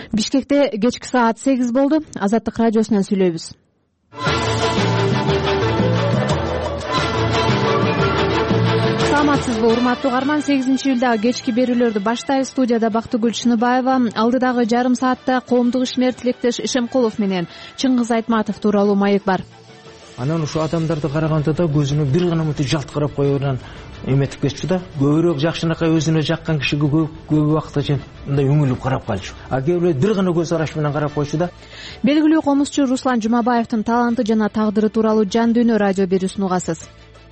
Бишкекте кечки саат 8 болду. Азаттык радиосунан сүйлөйбүз. Саламатсызбы, урматтуу угарман? 8-июлдагы кечки берүүлөрдү баштайбыз. Студияда Бактыгүл Чыныбаева. Алдыдагы жарым саатта коомдук ишмер Тилектеш Ишемкулов менен Чыңгыз Айтматов тууралуу маек бар. Анан ушу адамдарды караганда да көзүнө бир гана мынтип жалт карап коюудан эметип кетчү да. Көбүрөөк жакшынакай өзүнө жаккан кишиге көп убакытта мындай үңүлүп карап калчу. А кээ бирөө бир гана көз караш менен карап койчу да. Белгилүү комузчу Руслан Жумабаевдин таланты жана тагдыры тууралуу жан дүйнө радио берүүсүн угасыз.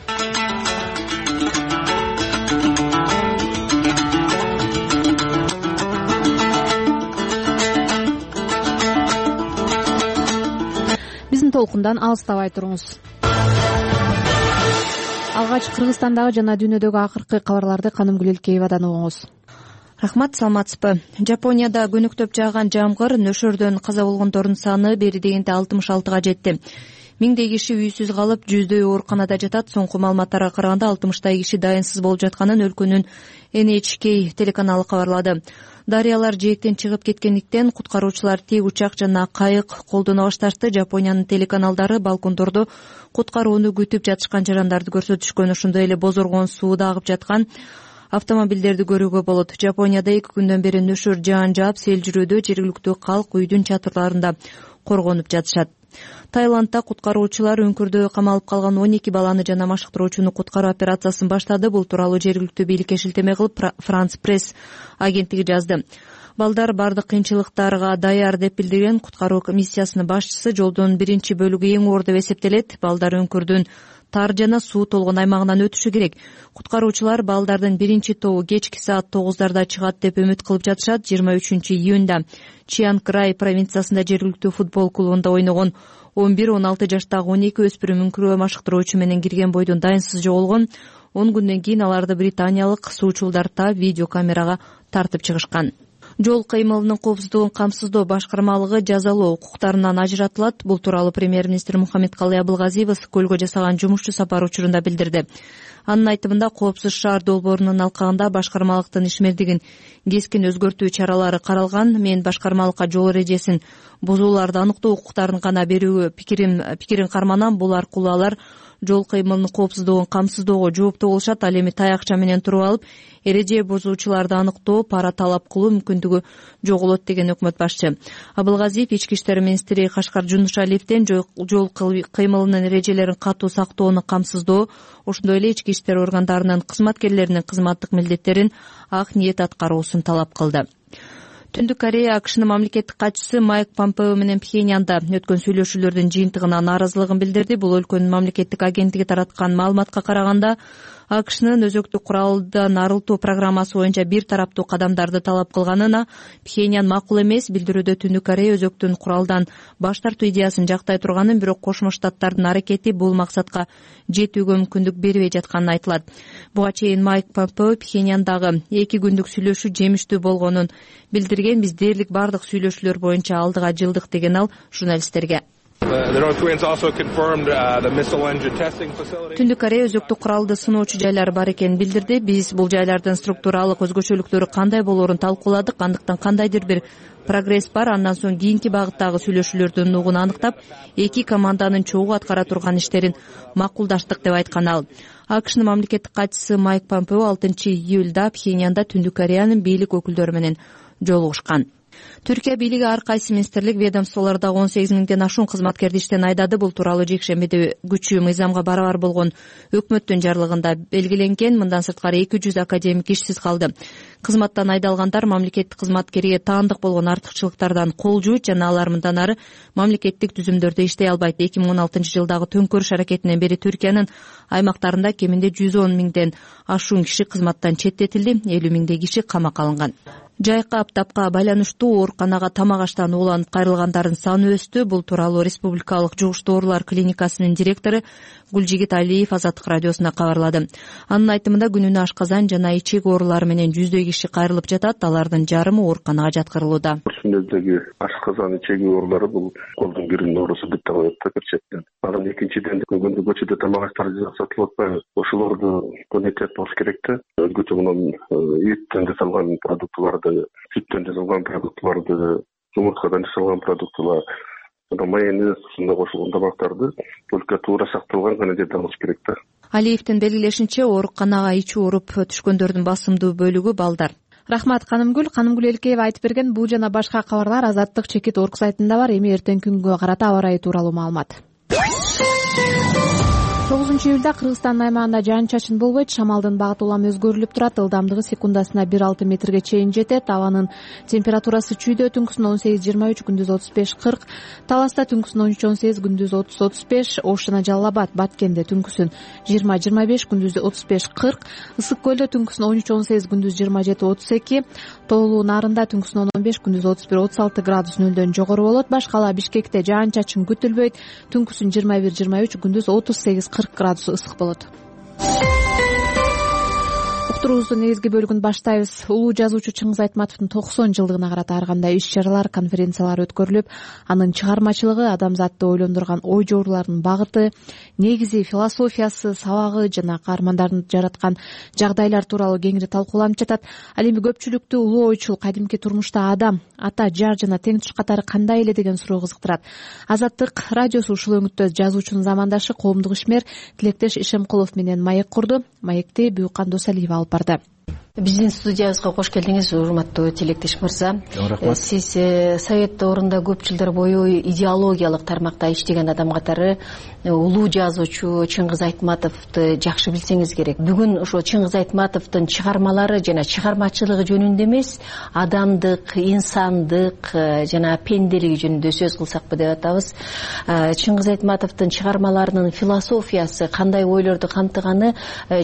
Биздин толкундан алыстабай туруңуз. Алгач Кыргызстандагы жана дүйнөдөгү акыркы кабарларды Канымгүл Элкеевадан угуңуз. Рахмат, саламатсызбы. Жапонияда көнүктөп жааган жамгыр нөшөрдөн каза болгондордун саны бери дегенде 66-га жетти. Миңдей киши үйсүз калып, жүздөй ооруканада жатат. Соңку маалыматтарга караганда 60 киши дайынсыз болуп жатканын өлкөнүн NHK телеканалы кабарлады. Дарыялар жээктен чыгып кеткендиктен куткаруучулар тек учак жана кайык колдоно башташты. Жапониянын телеканалдары балкондордо куткарууну күтүп жатышкан жарандарды көрсөтүшкөн. Ошондой эле бозоргон сууда агып жаткан автомобилдерди көрүүгө болот. Жапонияда 2 күндөн бери нөшөр жаан жаап, сел жүрүүдө жергиликтүү калк үйдүн чатырларында коргонуп жатышат. Таиландда куткаруучулар өңкүрдө камалып калган 12 баланы жана машыктыруучуну куткаруу операциясын баштады. Бул тууралуу жергиликтүү бийликке шилтеме кылып Франс пресс агенттиги жазды. Балдар бардык кыйынчылыктарга даяр деп билдирген куткаруу миссиясынын башчысы. Жолдун биринчи бөлүгү эң оор деп эсептелет. Балдар өңкүрдүн тар жана суу толгон аймагынан өтүшү керек. Куткаруучулар балдардын биринчи тобу кечки саат 9-дарда чыгат деп үмүт кылып жатышат. 23-июнда Чианграй провинциясында жергиликтүү футбол клубунда ойногон 11-16 жаштагы 12 өспүрүм өңкүргө машыктыруучу менен кирген бойдон дайынсыз жоголгон. 10 күндөн кийин аларды британиялык суучулдар таап видеокамерага тартып чыгышкан. Жол кыймылынын коопсуздугун камсыздоо башкармалыгы жазалоо укуктарынан ажыратылат. Бул тууралуу премьер-министр Мухаммедкалый Абылгазиев Ысык-көлгө жасаган жумушчу сапар учурунда билдирди. Анын айтымында, коопсуз шаар долбоорунун алкагында башкармалыктын ишмердигин кескин өзгөртүү чаралары каралган. Мен башкармалыкка жол эрежесин бузууларды аныктоо укуктарын гана берүүгө пикирин карманам. Бул аркылуу алар жол кыймылынын коопсуздугун камсыздоого жооптуу болушат. Ал эми таякча менен туруп алып, эреже бузуучуларды аныктоо, пара талап кылуу мүмкүндүгү жоголот деген өкмөт башчы. Абылгазиев ички иштер министри Кашкар Жунушалиевден жол кыймылынын эрежелерин катуу сактоону камсыздоо, ошондой эле ички иштер органдарынын кызматкерлеринин кызматтык милдеттерин ак ниет аткаруусун талап кылды. Түндүк Корея АКШнын мамлекеттик катчысы Майк Помпео менен Пхеньянда өткөн сүйлөшүүлөрдүн жыйынтыгына нааразылыгын билдирди. Бул өлкөнүн мамлекеттик агенттиги тараткан маалыматка караганда, АКШнын өзөктүк куралдан арылтуу программасы боюнча бир тараптуу кадамдарды талап кылганына Пхеньян макул эмес. Билдирүүдө Түндүк Корея өзөктүн куралдан баш тартуу идеясын жактай турганын, бирок Кошмо Штаттардын аракети бул максатка жетүүгө мүмкүндүк бербей жатканын айтылат. Буга чейин Майк Помпео Пхеньяндагы 2 күндүк сүйлөшүү жемиштүү болгонун билдирген. Биз дээрлик бардык сүйлөшүүлөр боюнча алдыга жылдык деген ал журналисттерге. Түндүк Корея өзөктүк куралды сыноочу жайлары бар экенин билдирди. Биз бул жайлардын структуралык өзгөчөлүктөрү кандай болоорун талкууладык. Андыктан кандайдыр бир прогресс бар. Андан соң кийинки багыттагы сүйлөшүүлөрдүн нугун аныктап, 2 команданын чогуу аткара турган иштерин макулдаштык деп айткан ал. АКШнын мамлекеттик катчысы Майк Помпео 6-июлда Пхеньянда Түндүк Кореянын бийлик өкүлдөрү менен жолугушкан. Түркия бийлиги ар кайсы министрлик ведомстволордо 18 миңден ашуун кызматкерди иштен айдады. Бул тууралуу жекшембиде күчү мыйзамга барабар болгон өкмөттүн жарлыгында белгиленген. Мындан сырткары 200 академик ишсиз калды. Кызматтан айдалгандар мамлекеттик кызматкерге таандык болгон артыкчылыктардан кол жууйт жана алар мындан ары мамлекеттик түзүмдөрдө иштей албайт. 2016-жылдагы төңкөрүш аракетинен бери Түркиянын аймактарында кеминде 110 миңден ашуун киши кызматтан четтетилди, 50 миңдей киши камакка алынган. Жайкы аптапка байланыштуу ооруканага тамак аштан ууланып кайрылгандардын саны өстү. Бул тууралуу Республикалык жугуштуу оорулар клиникасынын директору Гүлжигит Алиев Азаттык радиосуна кабарлады. Анын айтымында күнүнө ашказан жана ичек оорулары менен 100дөй киши кайрылып жатат. Алардын жарымы ооруканага жаткырылууда. Ошондойдеги ашказан ичек оорулары бул колдун биринин оорусу деп табылат да перчеттен. Анан экинчиден көбүндө көчөдө тамак аштар сатылып атпайбы? Ошолорду контент болуш керек да. Өзгөчө мындан эттен жасалган продуктыларды, сүттөн жасалган продуктыларды жумурткадан жасалган продуктылар, майонез ушундай кошулган тамактарды только туура сакталган гана жерде алыш керек да. Алиевдин белгилешинче, ооруканага ичи ооруп түшкөндөрдүн басымдуу бөлүгү балдар. Рахмат Канымгүл Элкеева айтып берген бул жана башка кабарлар Азаттык чекит орг сайтында бар. Эми эртеңки күнгө карата аба ырайы тууралуу маалымат. 9-июлда Кыргызстандын аймагында жаан-чачын болбойт, шамалдын багыты улам өзгөрүлүп турат, ылдамдыгы секундасына 1-6 метрге чейин жетет. Абанын температурасы чүйдө түнкүсүн 18-23, күндүз 35-40, Таласта түнкүсүн 13-18, күндүз 30-35, Ош жана Жалал Абад, Баткенде түнкүсүн 20-25, күндүз 35-40, Ысык көлдө түнкүсүн 13-18, күндүз 27-32, Тоолуу Нарында түнкүсүн 15, күндүз 31-36 градус нөлдөн жогору болот. Башкала Бишкекте жаан-чачын күтүлбөйт, түнкүсүн 21-23, күндүз 38-40 градус ысык болот. Уктуруубуздун негизги бөлүгүн баштайбыз. Улуу жазуучу Чыңгыз Айтматовдун 90 жылдыгына карата ар кандай иш-чаралар, конференциялар өткөрүлүп, анын чыгармачылыгы, адамзатты ойлондурган ой жоорулардын багыты, негизи, философиясы, сабагы жана каармандардын жараткан жагдайлар тууралуу кеңири талкууланып жатат. Ал эми көпчүлүктү улуу ойчул, кадимки турмушта адам, ата, жар жана тең туш катары кандай эле деген суроо кызыктырат. Азаттык радиосу ушул өңүттө жазуучунун замандашы, коомдук ишмер Тилектеш Ишемкулов менен маек курду. Маекти Бүйүккан Досалиева алып барды. Биздин студиябызга кош келдиңиз, урматтуу Тилектеш мырза. Рахмат. Сиз Совет доорунда көп жылдар бою идеологиялык тармакта иштеген адам катары улуу жазуучу Чыңгыз Айтматовду жакшы билсеңиз керек. Бүгүн ошо Чыңгыз Айтматовдун чыгармалары жана чыгармачылыгы жөнүндө эмес, адамдык, инсандык жана пенделиги жөнүндө сөз кылсакпы деп атабыз. Чыңгыз Айтматовдун чыгармаларынын философиясы, кандай ойлорду камтыганы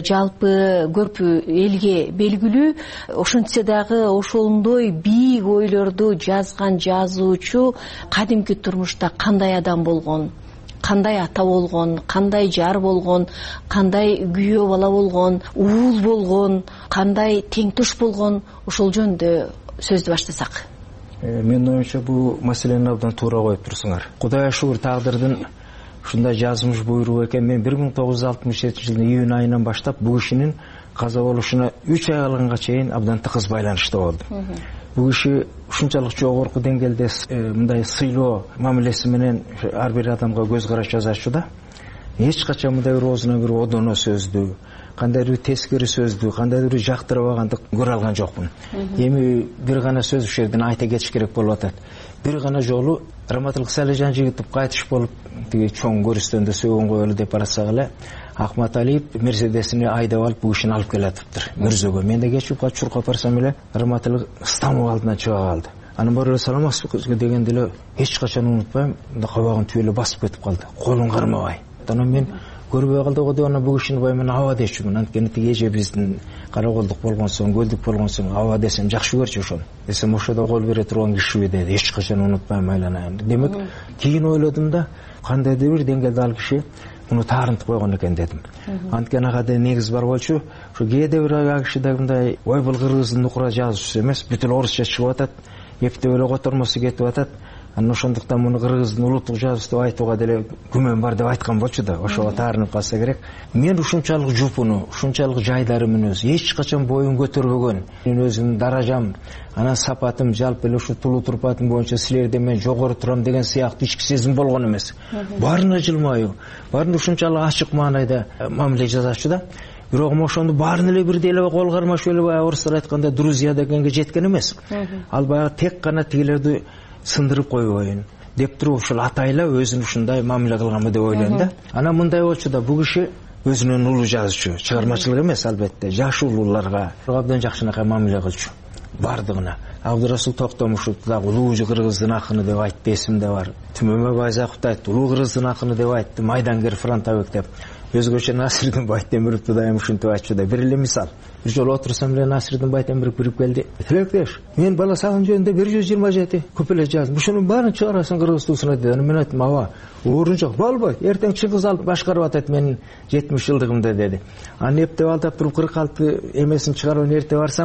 жалпы көп элге белгилүү. Ошентсе дагы ошондой бийик ойлорду жазган жазуучу кадимки турмушта кандай адам болгон, кандай ата болгон, кандай жар болгон, кандай күйөө бала болгон, уул болгон, кандай теңтуш болгон, ошол жөнүндө сөздү баштасак. Менин оюмча бул маселени абдан туура коюп турсуңар. Кудай шуур тагдырдын ушундай жазмыш буйругу экен. Мен 1967-жылдын июнь айынан баштап бул кишинин каза болушуна 3 ай калганга чейин абдан тыгыз байланышта болдум. Бул киши ушунчалык жогорку деңгээлде мындай сыйлоо мамилеси менен ар бир адамга көз караш жасачу да. Эч качан мындай бир оозуна бир одоно сөздү, кандайдыр бир тескери сөздү, кандайдыр бир жактырбаганды көрө алган жокмун. Эми бир гана сөз ушул жерден айта кетиш керек болуп атат. Бир гана жолу Раматылык Салежан Жигитов кайтыш болуп, тиги чоң көрүстөндө сөөгөн коелу деп барасак эле, Ахмат Алиев Мерседесини айдап алып бул кишини алып келатыптыр Мүрзөгө. Мен да кечип чуркап барсам эле Раматылык стамбул алдынан чыга калды. Анын бары эле саламатсызбы дегенде эле эч качан унутпайм, кабагын түбө эле басып кетип калды. Колун кармабай. Анан мен көрбөй калды го деп анан бул кишини бай мен аба дечүмүн. Анткени тиги эже биздин караколдук болгон соң, көлдүк болгон соң аба десем жакшы көрчү ошону. Десем ошодо кол бере турган кишиби деди. Эч качан унутпайм, айланайм. Демек, кийин ойлодум да, кандайдыр бир деңгээлде ал киши муну таарынтып койгон экен дедим. Анткени ага да негиз бар болчу. Ушу кээде бир ага киши да мындай ой бул кыргыздын нукура жазуучусу эмес, бүтүн орусча чыгып атат, эптеп эле котормосу кетип атат. Анан ошондуктан муну кыргыздын улуттук жазуучусу деп айтууга деле күмөн бар деп айткан болчу да. Ошого таарынып калса керек. Мен ушунчалык жупуну, ушунчалык жайдары менен эч качан боюн көтөрбөгөн. Мен өзүмдүн даражам, анан сапатым, жалпы эле ушу тулуу турпатым боюнча силерден мен жогору турам деген сыяктуу ички сезим болгон эмес. Баарына жылмаюу, баарына ушунчалык ачык маанайда мамиле жасачу да. Бирок ошону баарын эле бирдей эле кол кармашып эле орустар айтканда друзья дегенге жеткен эмес. Ал баягы тек гана тигилерди сындырып койбойн деп туруп ушул атайла өзүн ушундай мамиле кылганбы деп ойлойм да. Анан мындай болчу да, бул киши өзүнөн улуу жазуучу, чыгармачылык эмес албетте, жаш улууларга абдан жакшынакай мамиле кылчу бардыгына. Абдырасул Токтомушев дагы улуу кыргыздын акыны деп айтты, эсимде бар. Түмөмө Байзаков айтты, улуу кыргыздын акыны деп айтты, майдангер, фронтовик деп. Өзгөчө Насирдин Байтемировду дайым ушинтип айтчу да. Бир эле мисал. Бир жолу отурсам эле Насирдин Байтемиров кирип келди. Тилектеш, мен бала сагын жөнүндө 127 куплет жаздым. Ушунун баарын чыгарасың кыргыз тилине деди. Мен айттым, аба, орун жок, болбойт. Эртең Чыңгыз алып башкарып атат менин 70 жылдыгымда деди. Аны эптеп алдап туруп 46 эмесин чыгарып эрте барсам,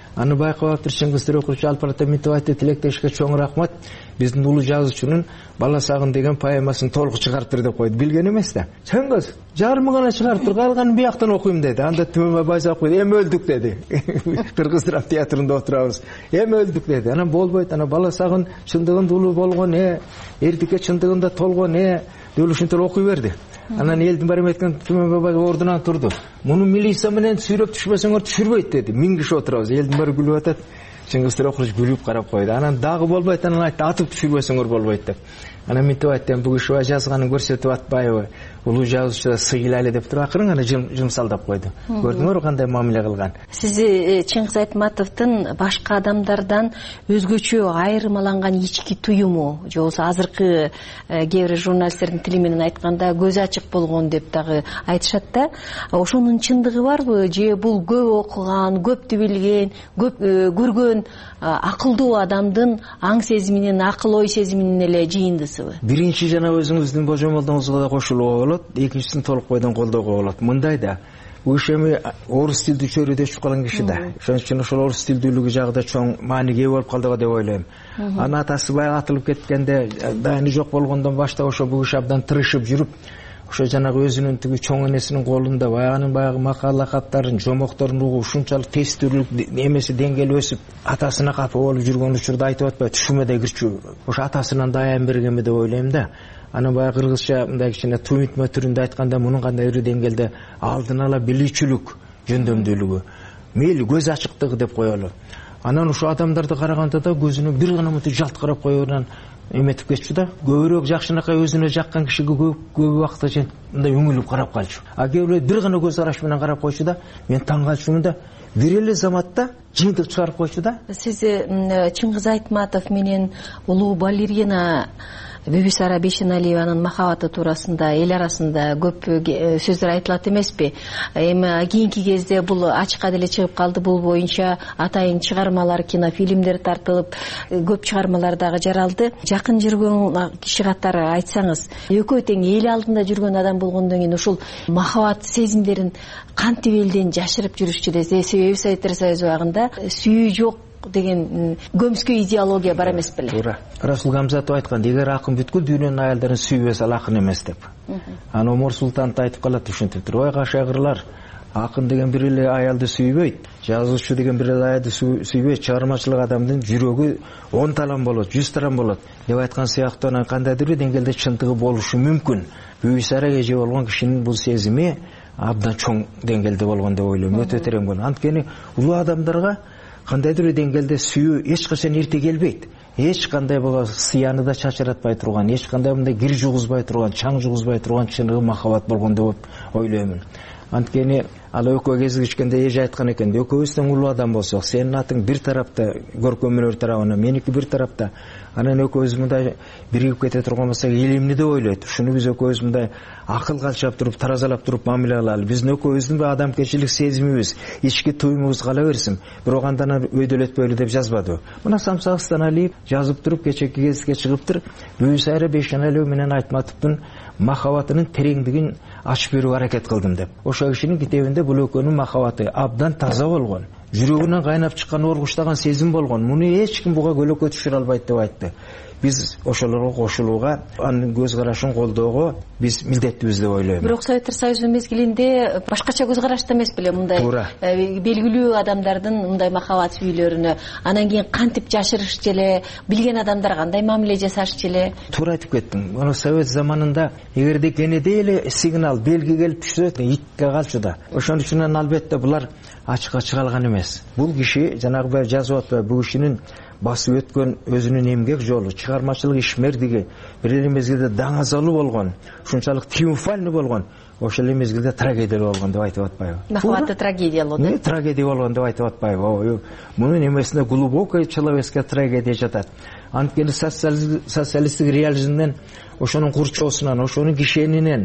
Аны байкап атып Чыңгыз Төреқұлович Алпарата мынтип айтты: тилектешке чоң рахмат, биздин улуу жазуучунун Бала сагын деген поэмасын толук чыгарыптыр деп койду. Билген эмес да. Чыңгыз жарымы гана чыгарыптыр, калганын бияктан окуйм деди. Анда Түмөнбай Байзак койду: эми өлдүк деди. Кыргыз драм театрында отурабыз. Эми өлдүк деди. Анан болбойт, ана Бала сагын чындыгында улуу болгон, эрдикке чындыгында толгон, деп ушинтип окуй берди. Анан элдин баары эметкен Түмөнбай ордунан турду. Муну милиция менен сүйрөп түшпөсөңөр түшүрбөйт деди. 1000 киши отурабыз. Элдин баары күлүп атат. Чыңгыз Төреқұлович күлүп карап койду. Анан дагы болбойт, анан айтты: атып түшүрбөсөңөр болбойт деп. Анан мынтип айтты: бул киши жазганын көрсөтүп атпайбы? Улуу жазуучу сыйлайлы деп туруп акырын гана жымсалдап койду. Көрдүңөрбү кандай мамиле кылган? Сиз Чыңгыз Айтматовдун башка адамдардан өзгөчө айырмаланган ички туюму, же болбосо азыркы кээ бир журналисттердин тили менен айтканда көз ачык болгон деп дагы айтышат да. Ошонун чындыгы барбы, же бул көп окуган, көптү билген, көп көргөн акылдуу адамдын аң сезиминин, акыл ой сезиминин эле жыйындысыбы? Биринчи жана өзүңүздүн божомолдоңузга да кошулууга болот, экинчисин толук бойдон колдоого болот. Мындай да, бул иш эми орус тилдүү чөйрөдө өчүп калган киши да. Ошон үчүн ошол орус тилдүүлүгү жагында чоң мааниге ээ болуп калдыбы деп ойлойм. Анын атасы баягы атылып кеткенде, дайыны жок болгондон баштап ошо бул киши абдан тырышып жүрүп, ошо жанагы өзүнүн тиги чоң энесинин колунда баягы макала каттарын, жомокторун угуп, ушунчалык тестүүлүк эмеси деңгээли өсүп, атасына капа болуп жүргөн учурда айтып атпайбы, түшүмөдө кирчү. Ошо атасынан да аян бергенби деп ойлойм да. Анан баягы кыргызча мындай кичине туймутма түрүндө айтканда, мунун кандай бир деңгээлде алдын ала билүүчүлүк, жөндөмдүүлүгү, мейли көз ачыктыгы деп коелу. Анан ошо адамдарды караганда да көзүнө бир гана мынтип жалт карап коюудан эметип кетчү да. Көбүрөөк жакшынакай өзүнө жаккан кишиге көп убакытта мындай үңүлүп карап калчу. А кээ бирөө бир гана көз караш менен карап койчу да. Мен таң калчумун да. Бир эле заматта жыйынтык чыгарып койчу да. Сиз Чыңгыз Айтматов менен улуу балерина Бүбүсара Бейшеналиеванын махабаты туурасында эл арасында көп сөздөр айтылат эмеспи? Эми кийинки кезде бул ачыкка деле чыгып калды. Бул боюнча атайын чыгармалар, кинофильмдер тартылып, көп чыгармалар дагы жаралды. Жакын жүргөн киши катары айтсаңыз, экөө тең эл алдында жүргөн адам болгондон кийин ушул махабат сезимдерин кантип элден жашырып жүрүшчү десе, себеби Советтер Союзу убагында сүйүү жок деген көмскө идеология бар эмес беле? Туура. Расул Гамзатов айткан: эгер акын бүткүл дүйнөнүн аялдарын сүйбөсө ал акын эмес деп. Аны Омар Султан айтып калат ушинтип: ой кашагырлар, акын деген бир эле аялды сүйбөйт, жазуучу деген бир эле аялды сүйбөйт, чыгармачылык адамдын жүрөгү 10 талам болот, 100 талам болот деп айткан сыяктуу. Анан кандайдыр бир деңгээлде чындыгы болушу мүмкүн. Бүбүсара эже болгон кишинин бул сезими абдан чоң деңгээлде болгон деп ойлойм, өтө терең болгон. Анткени улуу адамдарга кандайдыр деңгээлде сүйүү эч качан эрте келбейт. Эч кандай боло сыяны да чачыратпай турган, эч кандай мындай кир жугузбай турган, чаң жугузбай турган чыныгы махабат болгон деп ойлоймун. Анткени ал экөө кезигишкенде эже айткан экен: экөөбүз тең улуу адам болсок, сенин атың бир тарапта, көркөм өнөр тарабына, меники бир тарапта, анан экөөбүз мындай биригип кете турган болсок, эл эмне деп ойлойт? Ушуну биз экөөбүз мындай акыл калчап туруп, таразалап туруп мамиле кылалы. Биздин экөөбүздүн адамгерчилик сезимибиз, ички туюмубуз кала берсин, бирок андан өйдөлөтпөйлү деп жазбадыбы? Мына Самсак Станалиев жазып туруп, кечеки кезикке чыгыптыр: Бүбүсара Бейшеналиев менен Айтматовдун махабатынын тереңдигин ачып берүүгө аракет кылдым деп. Ошо кишинин китебинде бул экөөнүн махабаты абдан таза болгон, жүрөгүнөн кайнап чыккан оргуштаган сезим болгон. Муну эч ким буга көлөкө түшүрө албайт деп айтты. Биз ошолорго кошулууга, анын көз карашын колдоого биз милдеттүүбүз деп ойлойм. Бирок Советтер Союзу мезгилинде башкача көз карашта эмес беле мындай белгилүү адамдардын мындай махабат сүйүүлөрүнө? Анан кийин кантип жашырышчу эле, билген адамдар кандай мамиле жасашчу эле? Туура айтып кеттиң. Мына Совет заманында эгерде кенеде эле сигнал, белги келип түшсө, итке калчу да. Ошон үчүн албетте булар ачыкка чыга алган эмес. Бул киши жанагы бир жазып атпайбы, бул кишинин басып өткөн өзүнүн эмгек жолу, чыгармачылык ишмердиги бир эле мезгилде даңазалуу болгон, ушунчалык триумфальный болгон, ошол эле мезгилде трагедиялуу болгон деп айтып атпайбы? Махабаты трагедиялуу деп. Трагедия болгон деп айтып атпайбы? Мунун эмесинде глубокая человеческая трагедия жатат. Анткени социалисттик реализмден, ошонун курчоосунан, ошонун кишенинен,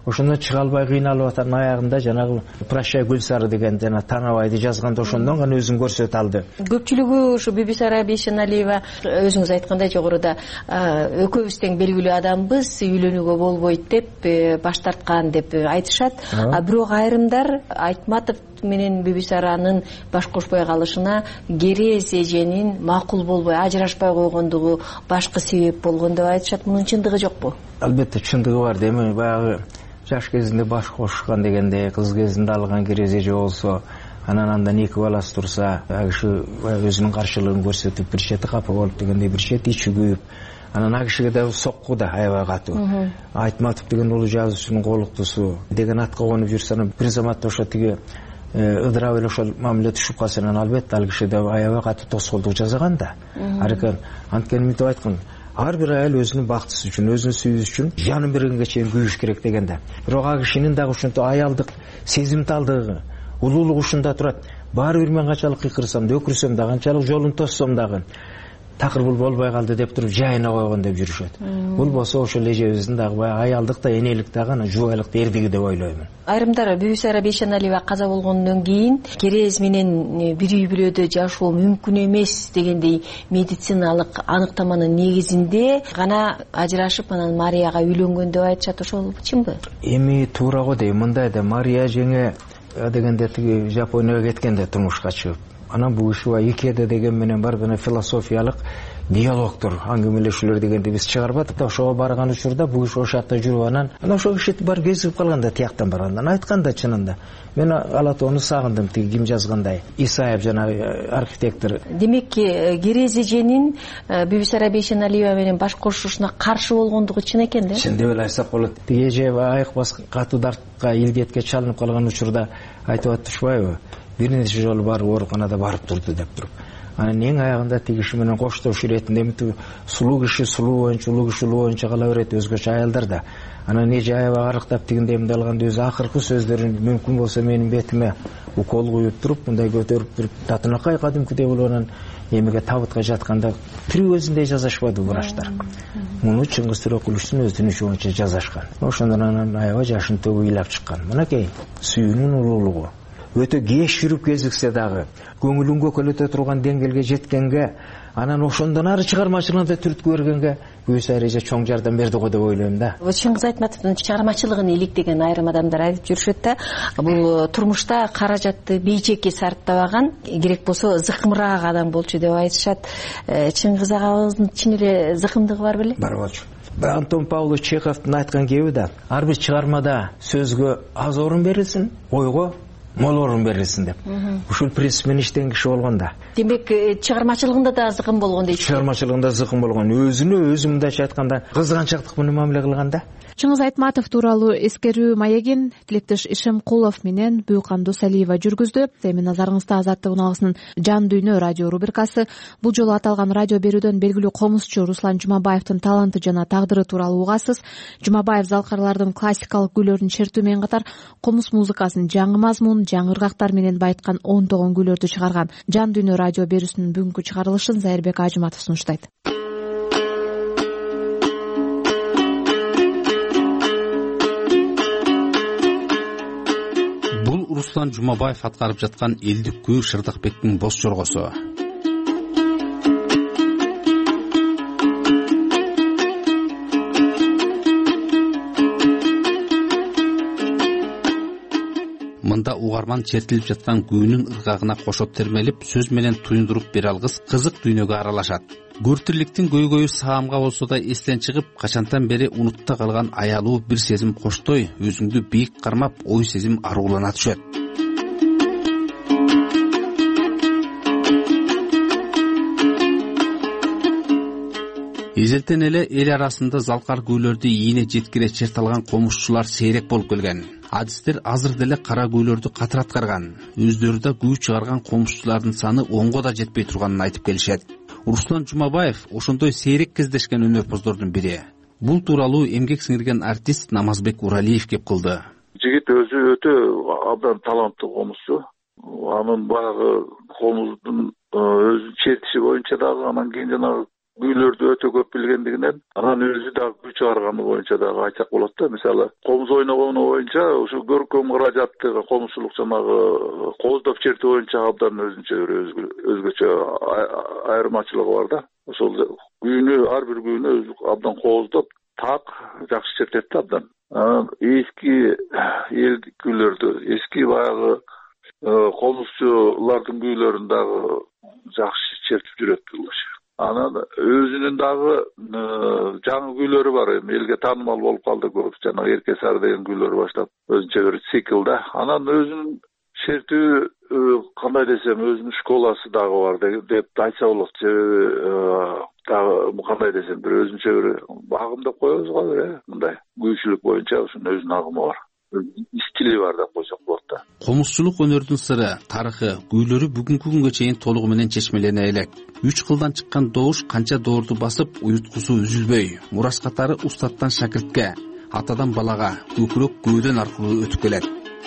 ошондон чыга албай кыйналып атардын аягында жанагы «Прощай Гүлсары» деген жана Танабайды жазганда ошондон гана өзүн көрсөтө алды. Көпчүлүгү ушу Бибисара Бейшеналиева өзүңүз айткандай жогоруда экөөбүз тең белгилүү адамбыз, үйлөнүүгө болбойт деп баш тарткан деп айтышат. Бирок айрымдар Айтматов менен Бибисаранын баш кошпой калышына Керез эженин макул болбой ажырашпай койгондугу башкы себеп болгон деп айтышат. Мунун чындыгы жокпу? Албетте чындыгы бар. Эми баягы жаш кезинде баш кошушкан дегенде, кыз кезинде алган Керез эже болсо, анан андан 2 баласы турса, ал киши өзүнүн каршылыгын көрсөтүп, бир чети капа болуп дегенде, бир чети ичи күйүп, анан ал кишиге да сокку да аябай катуу. Айтматов деген улуу жазуучунун колуктусу деген атка конуп жүрсө, анан бир заматта ошо тиги ыдырап эле ошол мамиле түшүп калса, анан албетте ал киши да аябай катуу тоскоолдук жасаган да. Анткени мынтип айткан, ар бир аял өзүнүн бактысы үчүн, өзүнүн сүйүүсү үчүн жанын бергенге чейин күйүш керек дегенде. Бирок ал кишинин дагы ушунтип аялдык сезимталдыгы, улуулугу ушунда турат. Баары бир мен канчалык кыйкырсам да, өкүрсөм да, канчалык жолун тоссом дагы такыр бул болбой калды деп туруп жайына койгон деп жүрүшөт. Бул болсо ошол эжебиздин дагы баягы аялдык да, энелик дагы, анан жубайлык эрдиги деп ойлоймун. Айрымдар Бибисара Бейшеналиева каза болгондон кийин Керез менен бир үй бүлөдө жашоо мүмкүн эмес дегендей медициналык аныктаманын негизинде гана ажырашып, анан Марияга үйлөнгөн деп айтышат. Ошол чынбы? Эми туура го дейм. Мындай да, Мария жеңе дегенде тиги Жапонияга кеткенде турмушка чыгып, анан бул киши икеде деген менен бар бир философиялык диалогдор, аңгемелешүүлөр дегенди биз чыгарбадык да. Ошого барган учурда бул киши ошол жакта жүрүп, анан ошол киши бар кезип калганда тияктан баргандан айтканда, чынында мен Алатоону сагындым, тиги ким жазгандай, Исаев жанагы архитектор. Демек, Керез эженин Бибисара Бейшеналиева менен баш кошушуна каршы болгондугу чын экен да? Чын деп эле айтсак болот. Тиги эже айыкпас катуу дартка, илдетке чалынып калган учурда айтып атышпайбы? Бир нече жолу барып ооруканада барып турду деп туруп. Анан эң аягында тиги киши менен коштошуу иретинде сулуу киши сулуу боюнча кала берет, өзгөчө аялдар да. Анан эже аябай арыктап тигинде эмне алганда өзү акыркы сөздөрүн мүмкүн болсо менин бетиме укол куюп туруп, мындай көтөрүп туруп, татынакай кадимкидей болуп, анан эмеге табытка жатканда тирүү өзүндөй жазышпады врачтар. Муну Чыңгыз Төрөкуловдун өз дүнүшү боюнча жазышкан. Ошондон анан аябай жашын төгүп ыйлап чыккан. Мынакей сүйүүнүн улуулугу. Өтө кеш жүрүп кезиксе дагы, көңүлүн көкөлөтө турган деңгээлге жеткенге, анан ошондон ары чыгармачылыгында түрткү бергенге Бибисара эже чоң жардам берди го деп ойлойм да. Чыңгыз Айтматовдун чыгармачылыгын иликтеген айрым адамдар айтып жүрүшөт да, бул турмушта каражатты бейчекке сарптабаган, керек болсо зыкымыраак адам болчу деп айтышат. Чыңгыз агабыздын чын эле зыкымдыгы бар беле? Бар болчу. Антон Павлович Чеховдун айткан кеби да, ар бир чыгармада сөзгө аз орун берилсин, ойго мол орун берилсин деп. Ушул принцип менен иштеген киши болгон да. Демек, чыгармачылыгында да зыкым болгон дейсиз. Чыгармачылыгында зыкым болгон. Өзү мындайча айтканда кызганчактык менен мамиле кылган да. Чыңгыз Айтматов тууралуу эскерүү маегин Тилектеш Ишемкулов менен Бүйкан Досалиева жүргүздү. Эми назарыңызда Азаттык уналгысынын Жан дүйнө радио рубрикасы. Бул жолу аталган радио берүүдөн белгилүү комузчу Руслан Жумабаевдин таланты жана тагдыры тууралуу угасыз. Жумабаев залкарлардын классикалык күйлөрүн чертүү менен катар комуз музыкасын жаңы мазмун, жаңы ыргактар менен байыткан 10 күйлөрдү чыгарган. Жан дүйнө радио берүүсүнүн бүгүнкү чыгарылышын Зайырбек Ажыматов сунуштайт. Руслан Жумабаев аткарып жаткан элдик күү Шырдыкбектин Боз чоргосу. Мында угарман чертилип жаткан күүнүн ыргагына кошоп термелип, сөз менен туюндуруп бере алгыс кызык дүйнөгө аралашат. Көртүрлүктүн көйгөйү саамга болсо да эстен чыгып, качантан бери унутта калган аялуу бир сезим коштой, өзүңдү бийик кармап, ой сезим арулана түшөт. Эзелтен эле эл арасында залкар күүлөрдү ийине жеткире черт алган комузчулар сейрек болуп келген. Адистер азыр деле кара күүлөрдү катыр аткарган. Өздөрү да күү чыгарган комузчулардын саны 10го да жетпей турганын айтып келишет. Руслан Жумабаев ошондой сейрек кездешкен өнөрпоздордун бири. Бул тууралуу эмгек сиңирген артист Намазбек Уралиев кеп кылды. Жигит өзү өтө абдан таланттуу комузчу. Анын баягы комуздун өзү чертиши боюнча дагы, анан кийин жанагы күүлөрдү өтө көп билгендигинен анан өзү дагы күй чыгарганы боюнча дагы айтсак болот да. Мисалы комуз ойногону боюнча ушу көркөм каражатты комузчулук жанагы кооздоп чертүү боюнча абдан өзүнчө бир өзгөчө айырмачылыгы бар да. Ошол күүнү ар бир күүнү өзү абдан кооздоп так жакшы чертет да абдан. Эски эл күүлөрдү, эски баягы комузчулардын күүлөрүн дагы жакшы чертип жүрөт кылыш. Анан өзүнүн дагы жаңы күүлөрү бар. Элге таанымал болуп калды көп. Жанагы Эрке Сары деген күүлөр баштап өзүнчө бир цикл да. Анан өзүнүн чертүү кандай десем, өзүнүн школасы дагы бар деп айтса болот. Дагы кандай десем, бир өзүнчө бир агым деп коебуз го, мындай күүчүлүк боюнча ушундай өзүнүн агымы бар. Стили бар деп койсок болот да. Комузчулук өнөрүнүн сыры, тарыхы, күүлөрү бүгүнкү күнгө чейин толугу менен чечмелене элек. 3 кылдан чыккан добуш канча доорду басып, уюткусу үзүлбөй, мурас катары устаттан шакиртке, атадан балага, көкүрөк көөдөн аркылуу өтүп келет.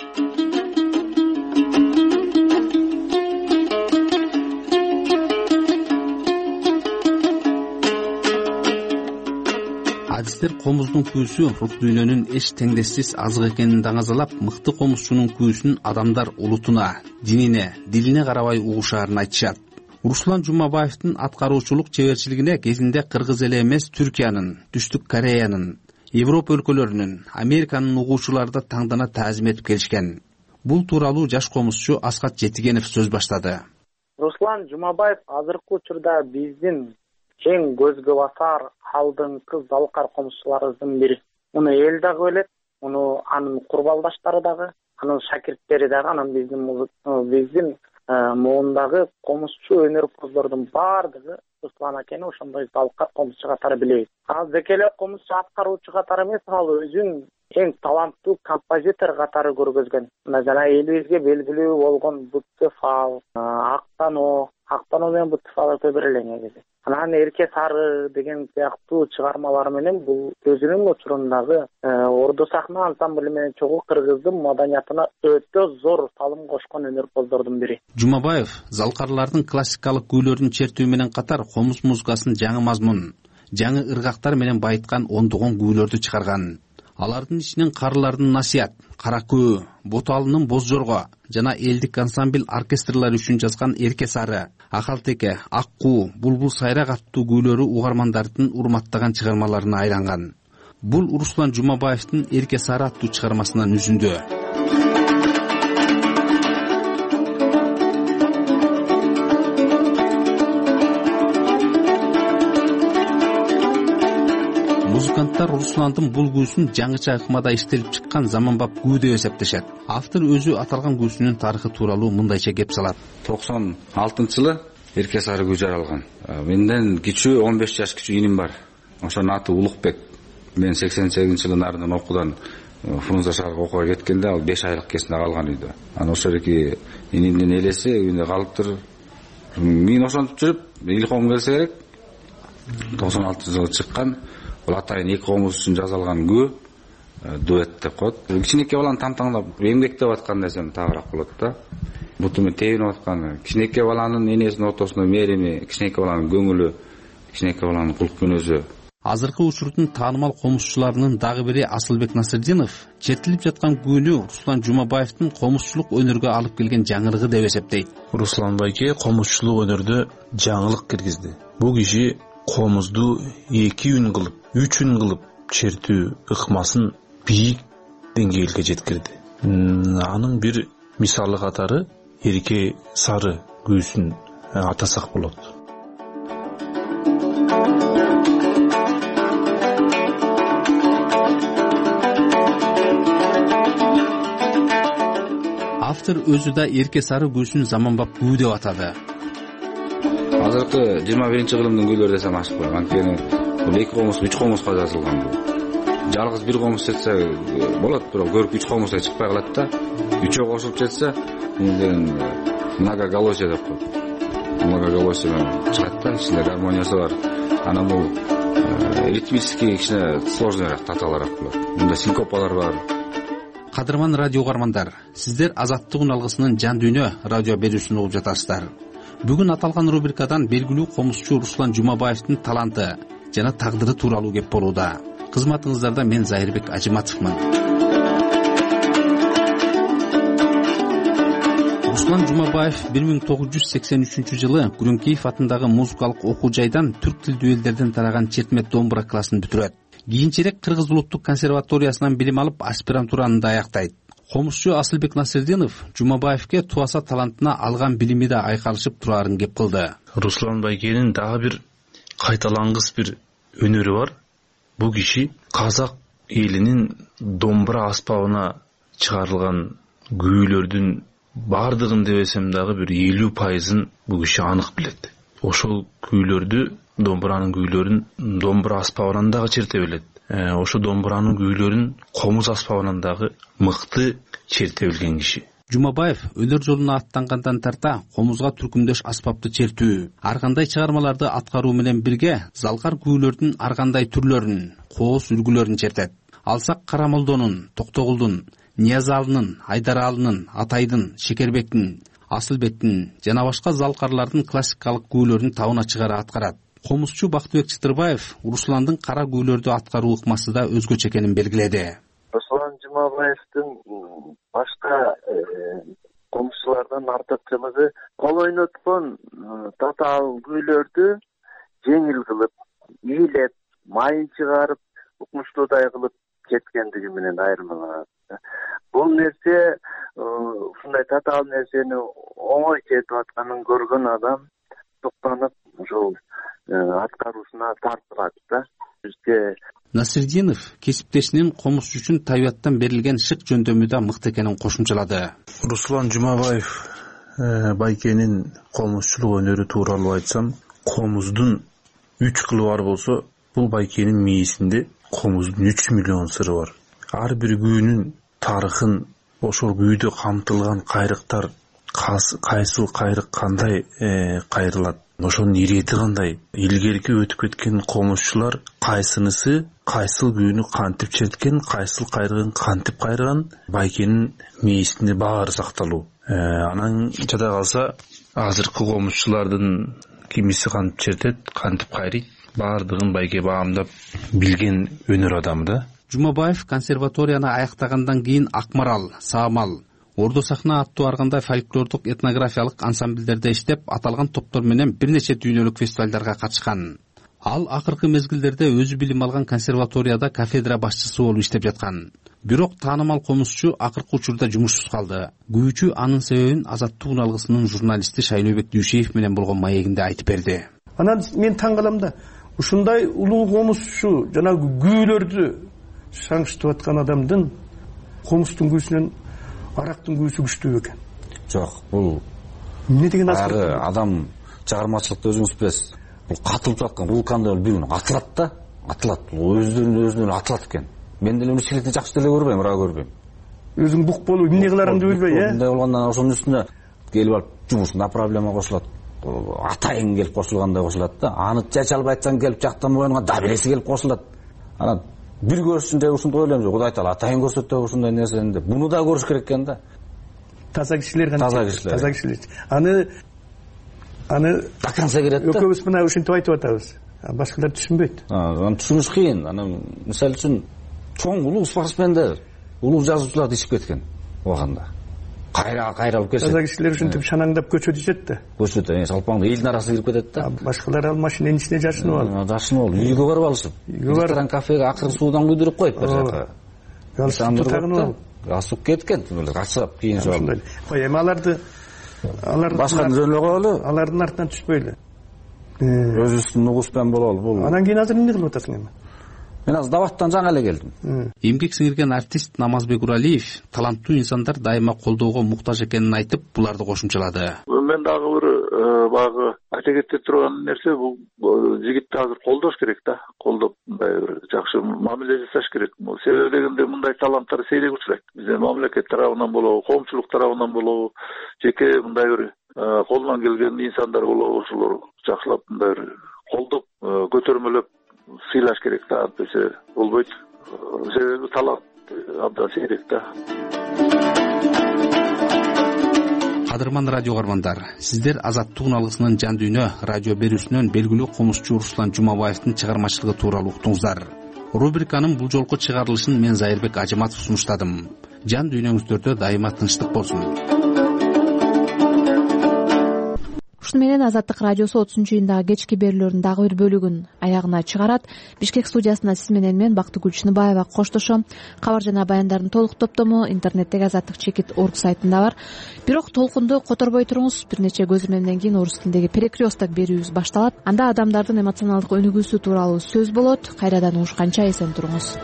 Адистер комуздун күүсү рух дүйнөнүн эч теңдессиз азык экенин даңазалап, мыкты комузчунун күүсүн адамдар улутуна, динине, дилине карабай угушаарын айтышат. Руслан Жумабаевдин аткаруучулук чеберчилигине кезинде кыргыз эле эмес, Түркиянын, Түштүк Кореянын, Европа өлкөлөрүнүн, Американын угуучулары да таңдана таазим этип келишкен. Бул тууралуу жаш комузчу Аскат Жетигенов сөз баштады. Руслан Жумабаев азыркы учурда биздин эң көзгө басар алдыңкы залкар комузчуларыбыздын бири. Муну эл дагы билет, муну анын курбалдаштары дагы, анын шакирттери дагы, анан биздин муундагы комузчу өнөрпоздордун баардыгы Руслан акени ошондой залкар комузчу катары билебиз. Азыр эле комузчу аткаруучу катары эмес, ал өзүн эң таланттуу композитор катары көргөзгөн. Жана элибизге белгилүү болгон Буттефал, Актано менен Буттефал өтө бир эле негизи. Анан Эрке Сары деген сыяктуу чыгармалары менен бул өзүнүн учурундагы орду сахна ансамбль менен чогуу кыргыздын маданиятына өтө зор салым кошкон өнөрпоздордун бири. Жумабаев залкарлардын классикалык күүлөрүн чертүү менен катар комуз музыкасын жаңы мазмун, жаңы ыргактар менен байыткан ондогон күүлөрдү чыгарган. Алардын ичинен карылардын насият, Каракөө, Боталынын Боз Жорго жана элдик ансамбль оркестрлар үчүн жазган Эрке Сары, Акалтеке, Аккуу, Булбул Сайрак аттуу күүлөрү угармандардын урматтаган чыгармаларына айланган. Бул Руслан Жумабаевдин Эрке Сары аттуу чыгармасынан үзүндү. Музыканттар Русландын бул күүсүн жаңыча ыкмада иштелип чыккан заманбап күү деп эсептешет. Автор өзү аталган күүсүнүн тарыхы тууралуу мындайча кеп салат. 96-жылы Эрке Сары күү жаралган. Менден кичүү 15 жаш кичүү иним бар. Ошонун аты Улукбек. Мен 88-жылы нарынан окуудан Фрунзе шаарга окууга кеткенде ал 5 айлык кесинде калган үйдө. Анан ошол эки инимдин элеси үйүндө калыптыр. Мен ошентип жүрүп, илхом келсе керек. 96-жылы чыккан. Бул атайын эки комуз үчүн жазылган күү, дуэт деп коет. Кичинекей баланы тамтаңдап эмгектеп аткан десем тагыраак болот да. Буту менен тебинип аткан. Кичинекей баланын энесинин ортосунда мээрими, кичинекей баланын көңүлү, кичинекей баланын кулк күнөөсү. Азыркы учурдун таанымал комузчуларынын дагы бири Асылбек Насырдинов чертилип жаткан күүнү Руслан Жумабаевдин комузчулук өнөргө алып келген жаңылыгы деп эсептейт. Руслан байке комузчулук өнөрдө жаңылык киргизди. Бул киши комузду 2 үн кылып, 3 үн кылып чертүү ыкмасын бийик деңгээлге жеткирди. Анын бир мисалы катары Эрке Сары күүсүн атасак болот. Автор өзү да Эрке Сары күүсүн заманбап күү деп атады. Азыркы 21-кылымдын күүлөрү десем ашык болот. Анткени бул 2 комуз, 3 комузга жазылган күү. Жалгыз бир комуз четсе болот, бирок көрүп 3 комузга чыкпай калат да. 3-өө кошулуп четсе, многоголосие деп коет. Многоголосие чыгат да, ичинде гармониясы бар. Анан бул ритмический кичине сложныйраак, татаалараак болот. Мында синкопалар бар. Кадырман радио угармандар, сиздер Азаттык үн алгысынын Жан дүйнө радио берүүсүн угуп жатасыздар. Бүгүн аталган рубрикадан белгилүү комузчу Руслан Жумабаевдин таланты жана тагдыры тууралуу кеп болууда. Кызматыңыздарда мен Зайырбек Ажыматовмун. Руслан Жумабаев 1983-жылы Күрөңкеев атындагы музыкалык окуу жайдан түрк тилдүү элдерден тараган чертме домбура классын бүтүрөт. Кийинчерээк Кыргыз улуттук консерваториясынан билим алып, аспирантураны да аяктайт. Комузчу Асылбек Насырдинов Жумабаевке туаса талантына алган билими да айкалышып турарын кеп кылды. Руслан Байкенин дагы бир кайталангыс бир өнөрү бар. Бул киши казак элинин домбура аспабына чыгарылган күүлөрдүн бардыгын дебесем дагы бир 50% бул киши анык билет. Ошол күүлөрдү, домбуранын күүлөрүн домбура аспабынан дагы черте билет. Ошо домбуранын күүлөрүн комуз аспабынан дагы мыкты черте билген киши. Жумабаев өнөр жолуна аттангандан тарта комузга түркүмдөш аспапты чертүү, ар кандай чыгармаларды аткаруу менен бирге залкар күүлөрдүн ар кандай түрлөрүн, кооз үлгүлөрүн чертет. Алсак Карамолдонун, Токтогулдун, Ниязалынын, Айдаралынын, Атайдын, Шекербектин, Асылбектин жана башка залкарлардын классикалык күүлөрүн табына чыгара аткарат. Комузчу Бактыбек Чытырбаев Русландын кара күүлөрдү аткаруу ыкмасы да өзгөчө экенин белгиледи. Руслан Жумабаевдин башка комузчулардан артыкчылыгы кол ойноткон татаал күүлөрдү жеңил кылып, ийилеп, майын чыгарып, укмуштуудай кылып четкендиги менен айырмаланат. Бул нерсе ушундай татаал нерсени оңой четип атканын көргөн адам токтонуп ушул аткаруусуна тартылат да. Насырдинов кесиптешинин комузчу үчүн табиаттан берилген шык жөндөмү да мыкты экенин кошумчалады. Руслан Жумабаев Байкенин комузчулук өнөрү тууралуу айтсам, комуздун 3 кылы бар болсо, бул Байкенин мээсинде комуздун 3 миллион сыры бар. Ар бир күүнүн тарыхын, ошол күүдө камтылган кайрыктар, кайсыл кайрык кандай кайрылат, ошонун ирети кандай, илгерки өтүп кеткен комузчулар кайсынысы кайсыл күүнү кантип черткен, кайсыл кайрыгын кантип кайрыган, Байкенин мээсинде баары сакталуу. Анан жада калса азыркы комузчулардын кимиси кантип чертет, кантип кайрыйт, баардыгын Байке баамдап билген өнөр адамы да. Жумабаев консерваторияны аяктагандан кийин Акмарал, Саамал, Ордо сахна аттуу ар кандай фольклордук этнографиялык ансамбльдерде иштеп, аталган топтор менен бир нече дүйнөлүк фестивалдарга катышкан. Ал акыркы мезгилдерде өзү билим алган консерваторияда кафедра башчысы болуп иштеп жаткан. Бирок таанымал комузчу акыркы учурда жумушсуз калды. Күүчү анын себебин Азаттык уналгысынын журналисти Шайлообек Дүйшеев менен болгон маегинде айтып берди. Анан мен таң калам да, ушундай улуу комузчу жанагы күүлөрдү саңыштып аткан адамдын комуздун күүсүнөн арактын күүсү күчтүү экен. Жок, бул эмне деген азыр адам чыгармачылыкта өзүңүз билесиз. Бул катылып жаткан вулкандар бир күнү атылат да, атылат. Бул өзүнөн атылат экен. Мен деле мишчиликти жакшы деле көрбөйм, ара көрбөйм. Өзүң бук болуп эмне кыларыңды билбей, Мындай болгондон ошонун үстүнө келип алып жумушуна проблема кошулат. Атайын келип кошулгандай кошулат да. Аны чача албай айтсаң келип жактан боюнга да береси келип кошулат. Анан бир көрүшүндө ушундай ойлойм, Кудай таала атайын көрсөттү ушундай нерсени деп. Буну да көрүш керек экен да. Таза кишилер гана. Таза кишилер. Аны до конца керет да. Экөөбүз мына ушинтип айтып атабыз. Башкалар түшүнбөйт. Аны түшүнүш кыйын. Анан мисалы үчүн чоң улуу спортсмендер, улуу жазуучулар ишип кеткен убагында. Кайралып келсе. Таза кишилер ушинтип шанаңдап көчөдө ишет да. Көчөдө, салпаңда элдин арасына кирип кетет да. Башкалар ал машинанын ичине жашынып алып. Жашынып алып, үйгө барып алышып. Ресторан, кафеге акыры суудан күйдүрүп коюп бер жака. Галстук тагынып алып. Галстук кеткен, качып кийинчи алып. Кой эми аларды башка жөнү койгойлу. Алардын артынан түшпөйлү. Өзүбүздүн нугуспен бололу бул. Анан кийин азыр эмне кылып атасың эми? Мен азыр Даваттан жаңы эле келдим. Эмгек сиңирген артист Намазбек Уралиев таланттуу инсандар дайыма колдоого муктаж экенин айтып, буларды кошумчалады. Мен дагы бир багы айта кетип турган нерсе, бул жигитти азыр колдош керек да. Колдоп мындай бир жакшы мамиле жасаш керек. Себеби дегенде мындай таланттар сейрек учурайт. Биздин мамлекет тарабынан болобу, коомчулук тарабынан болобу, жеке мындай бир колунан келген инсандар болобу, ошолор жакшылап мындай бир колдоп, көтөрмөлөп сыйлаш керек да, антпесе болбойт. Себеби талант абдан сейрек да. Кадырман радио каармандар, сиздер Азаттык үналгысынын жан дүйнө радио берүүсүнөн белгилүү комузчу Руслан Жумабаевдин чыгармачылыгы тууралуу уктуңуздар. Рубриканын бул жолку чыгарылышын мен Зайырбек Ажыматов сунуштадым. Жан дүйнөңүздөрдө дайыма тынчтык болсун. Ушуну менен Азаттык радиосу 30-июндагы кечки берүүлөрдүн дагы бир бөлүгүн аягына чыгарат. Бишкек студиясына сиз менен мен Бактыгүл Чыныбаева коштошом. Кабар жана баяндардын толук топтому интернеттеги azattik.org сайтында бар. Бирок толкунду которбой туруңуз. Бир нече көзөмөлдөн кийин орус тилиндеги перекресток берүүбүз башталат. Анда адамдардын эмоционалдык өнүгүүсү тууралуу сөз болот. Кайрадан угушканча эсен туруңуз.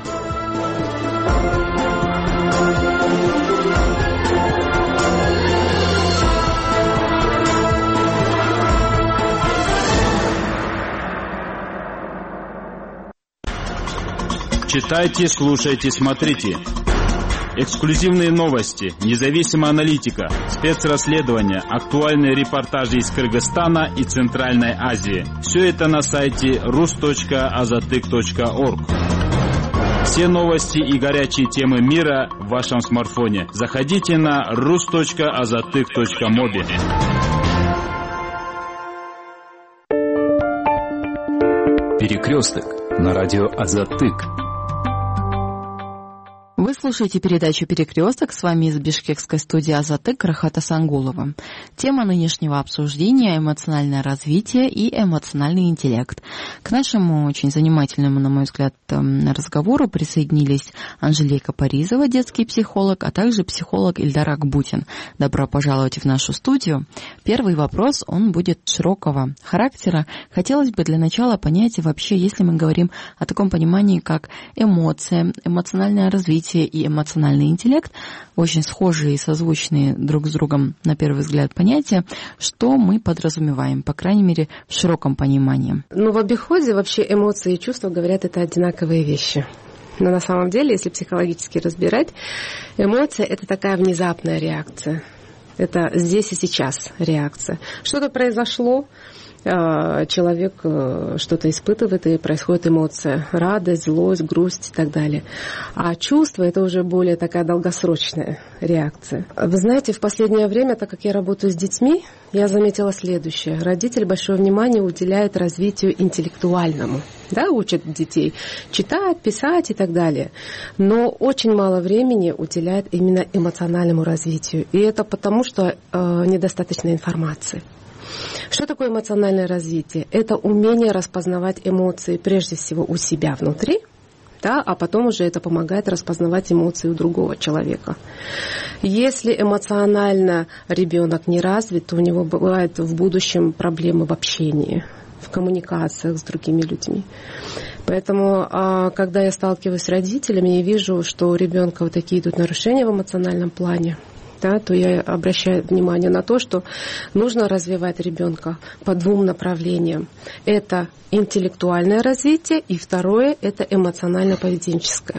Читайте, слушайте, смотрите. Эксклюзивные новости, независимая аналитика, спецрасследования, актуальные репортажи из Кыргызстана и Центральной Азии. Все это на сайте rus.azatyk.org. Все новости и горячие темы мира в вашем смартфоне. Заходите на rus.azatyk.mobi. Перекресток на радио Азаттык. Вы слушаете передачу «Перекресток». С вами из бишкекской студии Азаттык Рахат Асангулова. Тема нынешнего обсуждения – эмоциональное развитие и эмоциональный интеллект. К нашему очень занимательному, на мой взгляд, разговору присоединились Анжелика Паризова, детский психолог, а также психолог Ильдар Акбутин. Добро пожаловать в нашу студию. Первый вопрос, он будет широкого характера. Хотелось бы для начала понять вообще, если мы говорим о таком понимании, как эмоция, эмоциональное развитие и эмоциональный интеллект, очень схожие и созвучные друг с другом, на первый взгляд, понятия, что мы подразумеваем, по крайней мере, в широком понимании. В обиходе вообще эмоции и чувства, говорят, это одинаковые вещи. Но на самом деле, если психологически разбирать, эмоция – это такая внезапная реакция. Это здесь и сейчас реакция. Что-то произошло, человек что-то испытывает, и происходит эмоция. Радость, злость, грусть и так далее. А чувство – это уже более такая долгосрочная реакция. Вы знаете, в последнее время, так как я работаю с детьми, я заметила следующее. Родители большое внимание уделяют развитию интеллектуальному. Да, учат детей читать, писать и так далее. Но очень мало времени уделяют именно эмоциональному развитию. И это потому, что недостаточно информации. Что такое эмоциональное развитие? Это умение распознавать эмоции прежде всего у себя внутри, да, а потом уже это помогает распознавать эмоции у другого человека. Если эмоционально ребенок не развит, то у него бывают в будущем проблемы в общении, в коммуникациях с другими людьми. Поэтому, когда я сталкиваюсь с родителями и вижу, что у ребенка вот такие идут нарушения в эмоциональном плане, да, то я обращаю внимание на то, что нужно развивать ребенка по двум направлениям. Это интеллектуальное развитие, и второе – это эмоционально-поведенческое.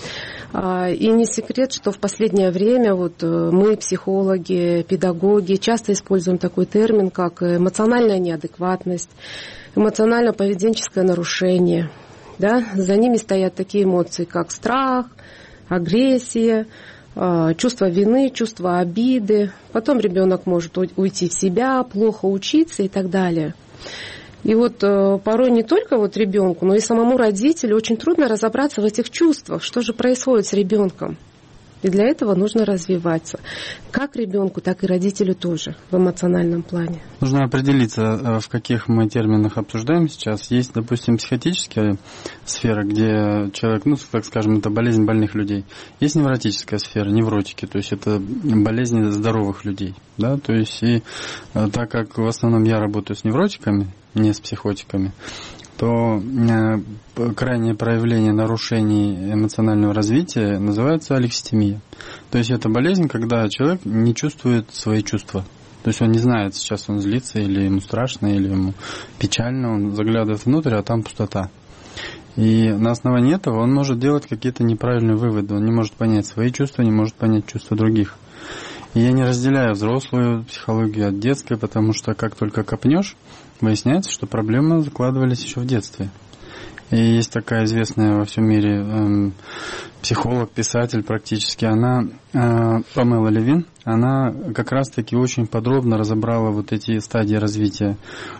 И не секрет, что в последнее время мы, психологи, педагоги, часто используем такой термин, как эмоциональная неадекватность, эмоционально-поведенческое нарушение. Да? За ними стоят такие эмоции, как страх, агрессия, чувство вины, чувство обиды. Потом ребенок может уйти в себя, плохо учиться и так далее. И порой не только ребенку, но и самому родителю очень трудно разобраться в этих чувствах, что же происходит с ребенком. И для этого нужно развиваться. Как ребенку, так и родителю тоже в эмоциональном плане. Нужно определиться, в каких мы терминах обсуждаем сейчас. Есть, допустим, психотическая сфера, где человек, так скажем, это болезнь больных людей. Есть невротическая сфера, невротики, то есть это болезни здоровых людей. Да? То есть и так как в основном я работаю с невротиками, не с психотиками, то крайнее проявление нарушений эмоционального развития называется алекситимия. То есть это болезнь, когда человек не чувствует свои чувства. То есть он не знает, сейчас он злится, или ему страшно, или ему печально, он заглядывает внутрь, а там пустота. И на основании этого он может делать какие-то неправильные выводы, он не может понять свои чувства, не может понять чувства других. И я не разделяю взрослую психологию от детской, потому что как только копнешь, выясняется, что проблемы закладывались еще в детстве. И есть такая известная во всем мире психолог, писатель практически, она, Памела Левин, она как раз-таки очень подробно разобрала вот эти стадии развития.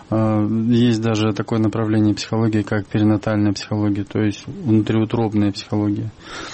Есть даже такое направление психологии, как перинатальная психология, то есть внутриутробная психология.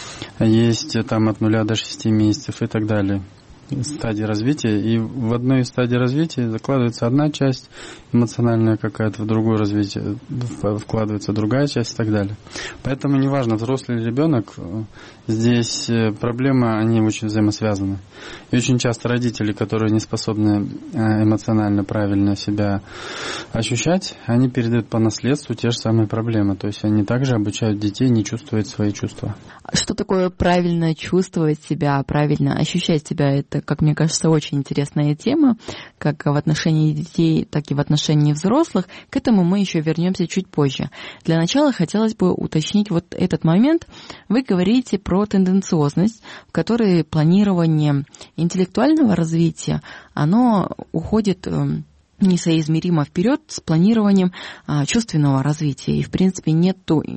Есть там от 0 до 6 месяцев и так далее. Стадии развития, и в одной из стадий развития закладывается одна часть эмоциональная какая-то, в другое развитие вкладывается другая часть и так далее. Поэтому неважно, взрослый или ребенок, здесь проблемы, они очень взаимосвязаны. И очень часто родители, которые не способны эмоционально правильно себя ощущать, они передают по наследству те же самые проблемы. То есть они также обучают детей не чувствовать свои чувства. Что такое правильно чувствовать себя, правильно ощущать себя? Это, как мне кажется, очень интересная тема, как в отношении детей, так и в отношении взрослых. К этому мы еще вернемся чуть позже. Для начала хотелось бы уточнить вот этот момент. Вы говорите про тенденциозность, в которой планирование интеллектуального развития, оно уходит несоизмеримо вперед с планированием чувственного развития. И, в принципе, нет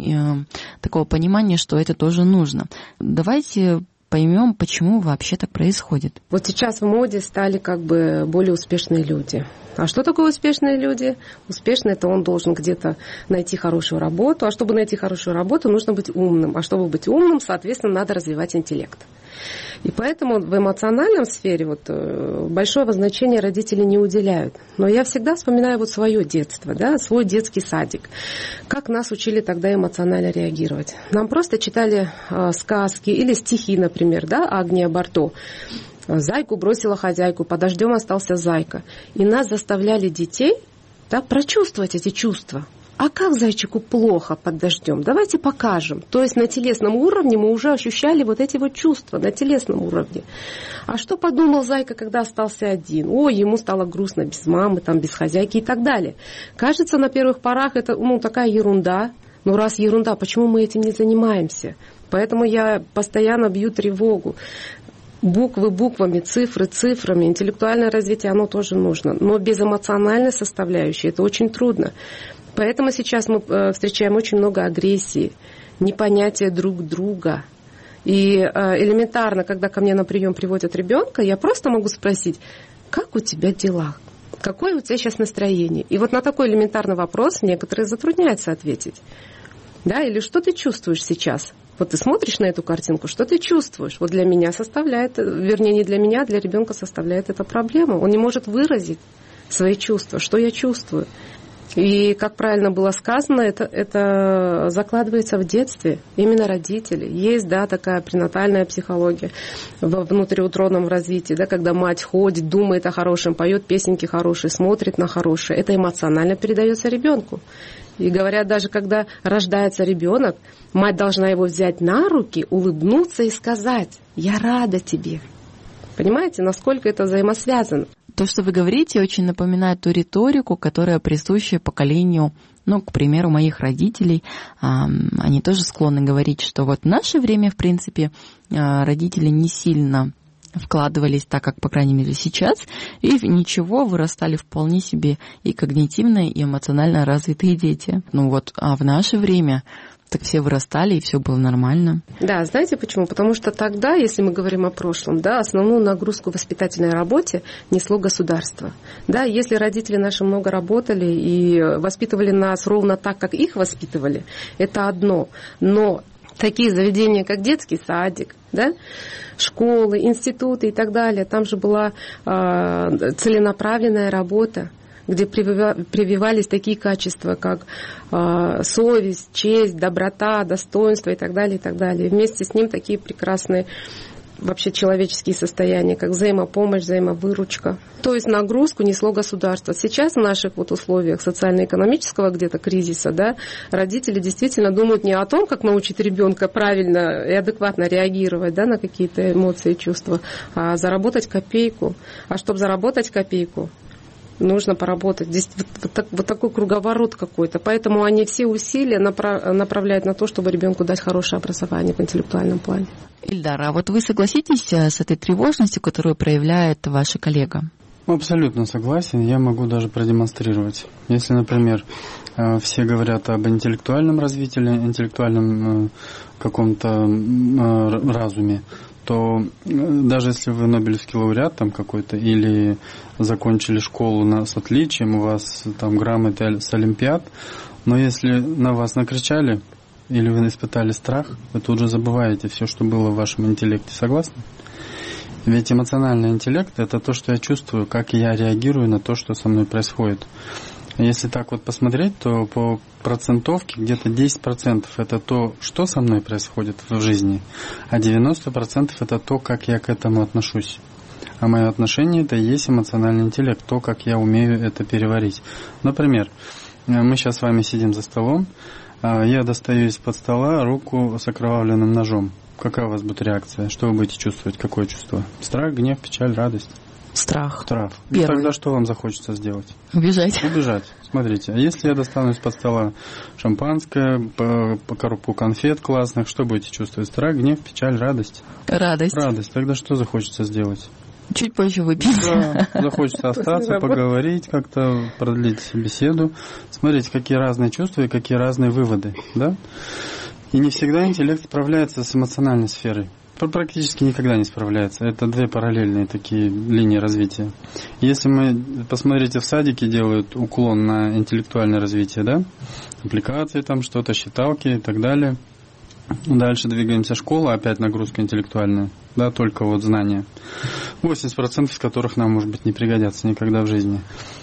такого понимания, что это тоже нужно. Давайте поймем, почему вообще так происходит. Вот сейчас в моде стали как бы более успешные люди. А что такое успешные люди? Успешный — это он должен где-то найти хорошую работу. А чтобы найти хорошую работу, нужно быть умным. А чтобы быть умным, соответственно, надо развивать интеллект. И поэтому в эмоциональном сфере большого значения родители не уделяют. Но я всегда вспоминаю свое детство, свой детский садик. Как нас учили тогда эмоционально реагировать. Нам просто читали сказки или стихи, например, Агния Барто. «Зайку бросила хозяйку, под дождем остался зайка». И нас заставляли детей прочувствовать эти чувства. А как зайчику плохо под дождем? Давайте покажем. То есть на телесном уровне мы уже ощущали эти чувства, на телесном уровне. А что подумал зайка, когда остался один? Ему стало грустно без мамы, без хозяйки и так далее. Кажется, на первых порах это такая ерунда. Но раз ерунда, почему мы этим не занимаемся? Поэтому я постоянно бью тревогу. Буквы буквами, цифры цифрами, интеллектуальное развитие, оно тоже нужно. Но без эмоциональной составляющей это очень трудно. Поэтому сейчас мы встречаем очень много агрессии, непонятия друг друга. И элементарно, когда ко мне на прием приводят ребенка, я просто могу спросить: как у тебя дела? Какое у тебя сейчас настроение? И на такой элементарный вопрос некоторые затрудняются ответить. Или что ты чувствуешь сейчас? Ты смотришь на эту картинку, что ты чувствуешь? Для меня составляет, вернее, не для меня, а для ребенка составляет это проблему. Он не может выразить свои чувства, что я чувствую. И, как правильно было сказано, это закладывается в детстве, именно родители. Есть, такая пренатальная психология во внутриутробном развитии, когда мать ходит, думает о хорошем, поет песенки хорошие, смотрит на хорошее. Это эмоционально передается ребенку. И говорят, даже когда рождается ребенок, мать должна его взять на руки, улыбнуться и сказать: «Я рада тебе». Понимаете, насколько это взаимосвязано? То, что вы говорите, очень напоминает ту риторику, которая присуща поколению, к примеру, моих родителей. Они тоже склонны говорить, что в наше время, в принципе, родители не сильно вкладывались так, как, по крайней мере, сейчас, и ничего, вырастали вполне себе и когнитивно, и эмоционально развитые дети. А в наше время так все вырастали, и все было нормально. Да, знаете почему? Потому что тогда, если мы говорим о прошлом, основную нагрузку в воспитательной работе несло государство. Если родители наши много работали и воспитывали нас ровно так, как их воспитывали, это одно. Но такие заведения, как детский садик, школы, институты и так далее, там же была целенаправленная работа, где прививались такие качества, как совесть, честь, доброта, достоинство и так далее, и так далее. И вместе с ним такие прекрасные вообще человеческие состояния, как взаимопомощь, взаимовыручка. То есть нагрузку несло государство. Сейчас в наших условиях социально-экономического где-то кризиса, родители действительно думают не о том, как научить ребенка правильно и адекватно реагировать на какие-то эмоции и чувства, а заработать копейку. А чтобы заработать копейку, нужно поработать. Здесь вот такой круговорот какой-то. Поэтому они все усилия направляют на то, чтобы ребенку дать хорошее образование в интеллектуальном плане. Ильдар, а вы согласитесь с этой тревожностью, которую проявляет ваша коллега? Абсолютно согласен. Я могу даже продемонстрировать. Если, например, все говорят об интеллектуальном развитии, интеллектуальном каком-то разуме, то даже если вы нобелевский лауреат там какой-то или закончили школу с отличием, у вас там грамоты с олимпиад, но если на вас накричали или вы испытали страх, вы тут же забываете все, что было в вашем интеллекте. Согласны? Ведь эмоциональный интеллект – это то, что я чувствую, как я реагирую на то, что со мной происходит. Если так вот посмотреть, то по процентовке где-то 10% это то, что со мной происходит в жизни, а 90% это то, как я к этому отношусь. А мое отношение – это и есть эмоциональный интеллект, то, как я умею это переварить. Например, мы сейчас с вами сидим за столом, я достаю из-под стола руку с окровавленным ножом. Какая у вас будет реакция? Что вы будете чувствовать? Какое чувство? Страх, гнев, печаль, радость? Страх. И тогда что вам захочется сделать? Убежать. Смотрите, а если я достану из-под стола шампанское, по коробку конфет классных, что будете чувствовать? Страх, гнев, печаль, радость? Радость. Тогда что захочется сделать? Чуть позже выпить. Да, захочется остаться, поговорить, как-то продлить беседу. Смотрите, какие разные чувства и какие разные выводы, да? И не всегда интеллект справляется с эмоциональной сферой. Практически никогда не справляется. Это две параллельные такие линии развития. Если мы, посмотрите, в садике делают уклон на интеллектуальное развитие, да? Аппликации там что-то, считалки и так далее. Дальше двигаемся, школа, опять нагрузка интеллектуальная, да, только вот знания. 80% из которых нам, может быть, не пригодятся никогда в жизни.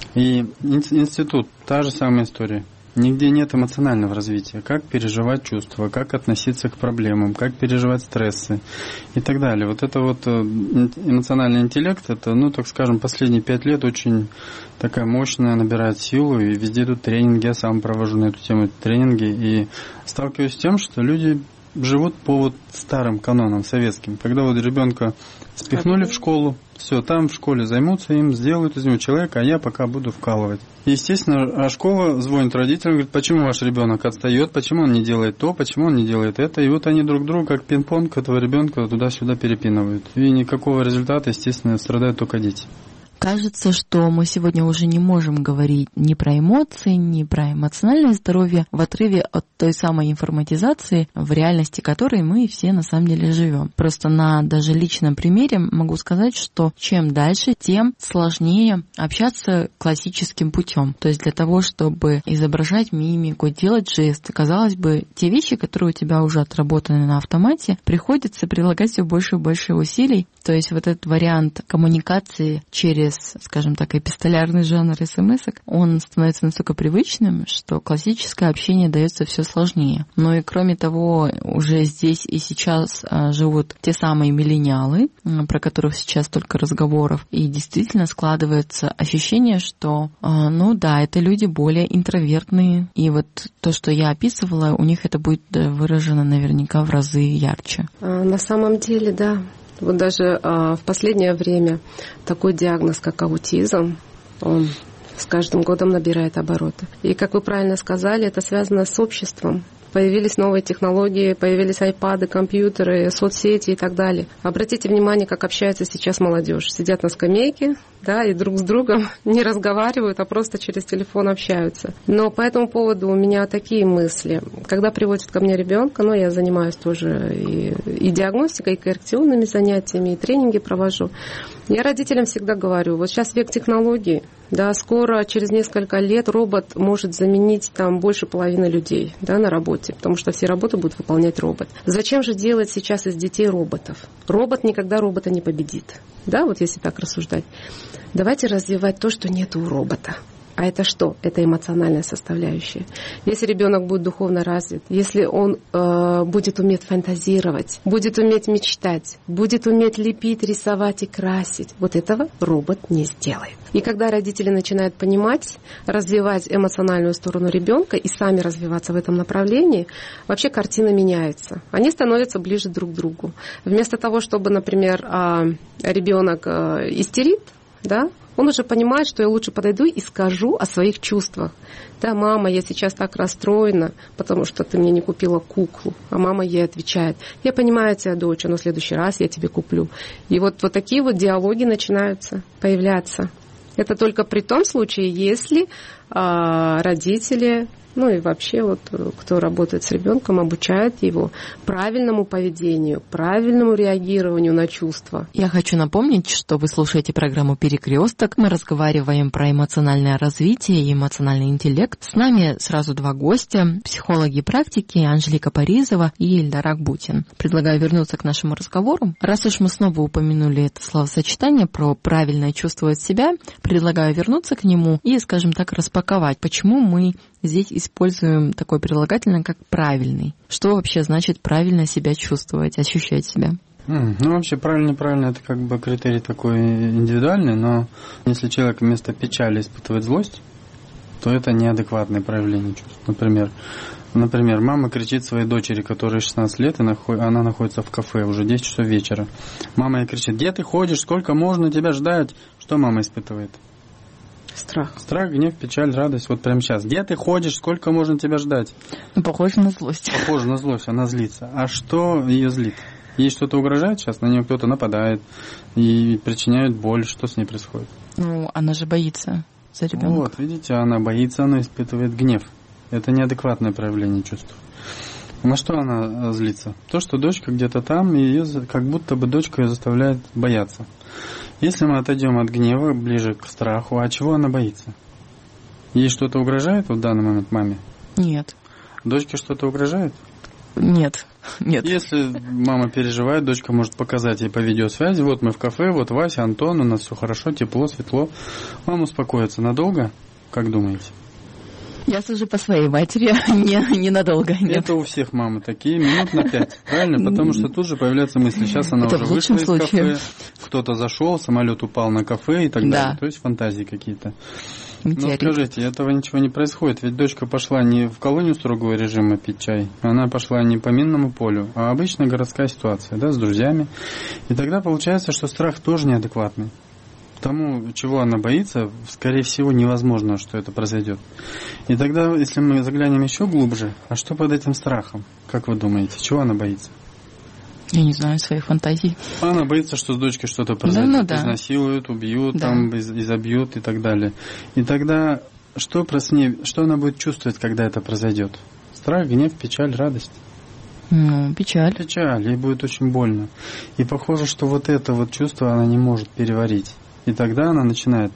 И институт, та же самая история. Нигде нет эмоционального развития. Как переживать чувства, как относиться к проблемам, как переживать стрессы и так далее. Вот это вот эмоциональный интеллект, это, ну, так скажем, последние 5 лет очень такая мощная, набирает силу, и везде идут тренинги, я сам провожу на эту тему тренинги, и сталкиваюсь с тем, что люди живут по вот старым канонам советским. Когда вот ребенка спихнули в школу, все, там в школе займутся им, сделают из него человека, а я пока буду вкалывать. И, естественно, а школа звонит родителям, говорит, почему ваш ребенок отстает, почему он не делает то, почему он не делает это. И вот они друг друга, как пинг-понг, этого ребенка туда-сюда перепинывают. И никакого результата, естественно, страдают только дети. Кажется, что мы сегодня уже не можем говорить ни про эмоции, ни про эмоциональное здоровье в отрыве от той самой информатизации, в реальности которой мы все на самом деле живем. Просто на даже личном примере могу сказать, что чем дальше, тем сложнее общаться классическим путем. То есть для того, чтобы изображать мимику, делать жесты, казалось бы, те вещи, которые у тебя уже отработаны на автомате, приходится прилагать все больше и больше усилий. То есть вот этот вариант коммуникации через, скажем так, эпистолярный жанр смс-ок, он становится настолько привычным, что классическое общение дается все сложнее. Но и кроме того, уже здесь и сейчас живут те самые миллениалы, про которых сейчас только разговоров, и действительно складывается ощущение, что, ну да, это люди более интровертные, и вот то, что я описывала, у них это будет выражено наверняка в разы ярче. На самом деле, да. Вот даже в последнее время такой диагноз, как аутизм, он с каждым годом набирает обороты. И, как вы правильно сказали, это связано с обществом. Появились новые технологии, появились айпады, компьютеры, соцсети и так далее. Обратите внимание, как общается сейчас молодежь. Сидят на скамейке, да, и друг с другом не разговаривают, а просто через телефон общаются. Но по этому поводу у меня такие мысли. Когда приводят ко мне ребенка, ну, я занимаюсь тоже и диагностикой, и коррекционными занятиями, и тренинги провожу. Я родителям всегда говорю, вот сейчас век технологий, да, скоро, через несколько лет робот может заменить там больше половины людей, да, на работе, потому что все работы будут выполнять робот. Зачем же делать сейчас из детей роботов? Робот никогда робота не победит, да, вот если так рассуждать. Давайте развивать то, что нет у робота. А это что? Это эмоциональная составляющая. Если ребенок будет духовно развит, если он будет уметь фантазировать, будет уметь мечтать, будет уметь лепить, рисовать и красить, вот этого робот не сделает. И когда родители начинают понимать, развивать эмоциональную сторону ребенка и сами развиваться в этом направлении, вообще картина меняется. Они становятся ближе друг к другу. Вместо того, чтобы, например, ребенок истерит, да, он уже понимает, что я лучше подойду и скажу о своих чувствах. Да, мама, я сейчас так расстроена, потому что ты мне не купила куклу. А мама ей отвечает, я понимаю тебя, дочь, но в следующий раз я тебе куплю. И вот такие вот диалоги начинаются появляться. Это только при том случае, если родители, ну и вообще вот кто работает с ребенком, обучают его правильному поведению, правильному реагированию на чувства. Я хочу напомнить, что вы слушаете программу «Перекресток». Мы разговариваем про эмоциональное развитие и эмоциональный интеллект. С нами сразу два гостя, психологи и практики Анжелика Паризова и Эльдар Акбутин. Предлагаю вернуться к нашему разговору. Раз уж мы снова упомянули это словосочетание про правильно чувствовать себя, предлагаю вернуться к нему и, скажем так, распаковать, почему мы здесь используем такое прилагательное, как «правильный». Что вообще значит правильно себя чувствовать, ощущать себя? Ну, вообще, правильно-неправильно, это как бы критерий такой индивидуальный, но если человек вместо печали испытывает злость, то это неадекватное проявление чувств. Например, мама кричит своей дочери, которой 16 лет, и она находится в кафе, уже 10 часов вечера. Мама ей кричит: где ты ходишь, сколько можно тебя ждать? Что мама испытывает? Страх. Страх, гнев, печаль, радость. Вот прямо сейчас. Где ты ходишь, сколько можно тебя ждать? Похоже на злость. Похоже на злость, она злится. А что ее злит? Ей что-то угрожает сейчас? На нее кто-то нападает и причиняет боль. Что с ней происходит? Ну, она же боится за ребенка. Вот, видите, она боится, она испытывает гнев. Это неадекватное проявление чувств. На что она злится? То, что дочка где-то там, и ее, как будто бы дочка ее заставляет бояться. Если мы отойдем от гнева ближе к страху, а чего она боится? Ей что-то угрожает в данный момент маме? Нет. Дочке что-то угрожает? Нет. Если мама переживает, дочка может показать ей по видеосвязи: вот мы в кафе, вот Вася, Антон, у нас все хорошо, тепло, светло. Мама успокоится надолго? Как думаете? Я сужу по своей матери, ненадолго. Нет. Это у всех мамы такие, минут на 5, правильно? Потому что тут же появляются мысли. Сейчас она это уже вышла из случае. кафе, кто-то зашел, самолет упал на кафе и так далее. То есть фантазии какие-то. Но скажите, этого ничего не происходит, ведь дочка пошла не в колонию строгого режима пить чай, она пошла не по минному полю, а обычная городская ситуация, да, с друзьями. И тогда получается, что страх тоже неадекватный. Тому, чего она боится, скорее всего, невозможно, что это произойдет. И тогда, если мы заглянем еще глубже, а что под этим страхом? Как вы думаете, чего она боится? Я не знаю, своих фантазий. Она боится, что с дочкой что-то произойдет. Изнасилуют, убьют, там, изобьют и так далее. И тогда что она будет чувствовать, когда это произойдет? Страх, гнев, печаль, радость? Печаль. Печаль, ей будет очень больно. И похоже, что вот это вот чувство она не может переварить. И тогда она начинает,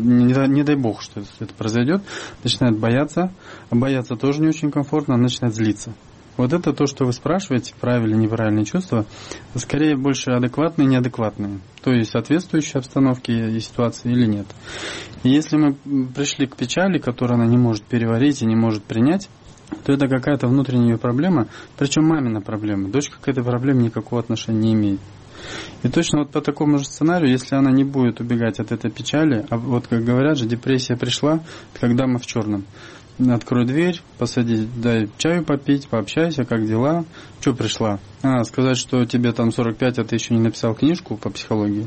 не дай бог, что это произойдет, начинает бояться, а бояться тоже не очень комфортно, она начинает злиться. Вот это то, что вы спрашиваете, правильные, неправильные чувства, скорее больше адекватные и неадекватные. То есть соответствующие обстановке и ситуации или нет. И если мы пришли к печали, которую она не может переварить и не может принять, то это какая-то внутренняя проблема, причем мамина проблема. Дочка к этой проблеме никакого отношения не имеет. И точно вот по такому же сценарию, если она не будет убегать от этой печали, а вот как говорят же, депрессия пришла, когда мы в черном. Открой дверь, посади, дай чаю попить, пообщайся, как дела. Что пришла? Сказать, что тебе там 45, а ты еще не написал книжку по психологии.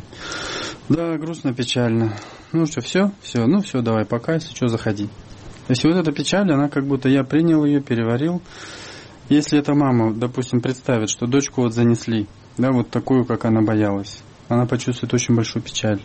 Да, грустно, печально. Ну что, все, давай, пока, если что, заходи. То есть вот эта печаль, она как будто я принял ее, переварил. Если эта мама, допустим, представит, что дочку вот занесли, да, вот такую, как она боялась, она почувствует очень большую печаль.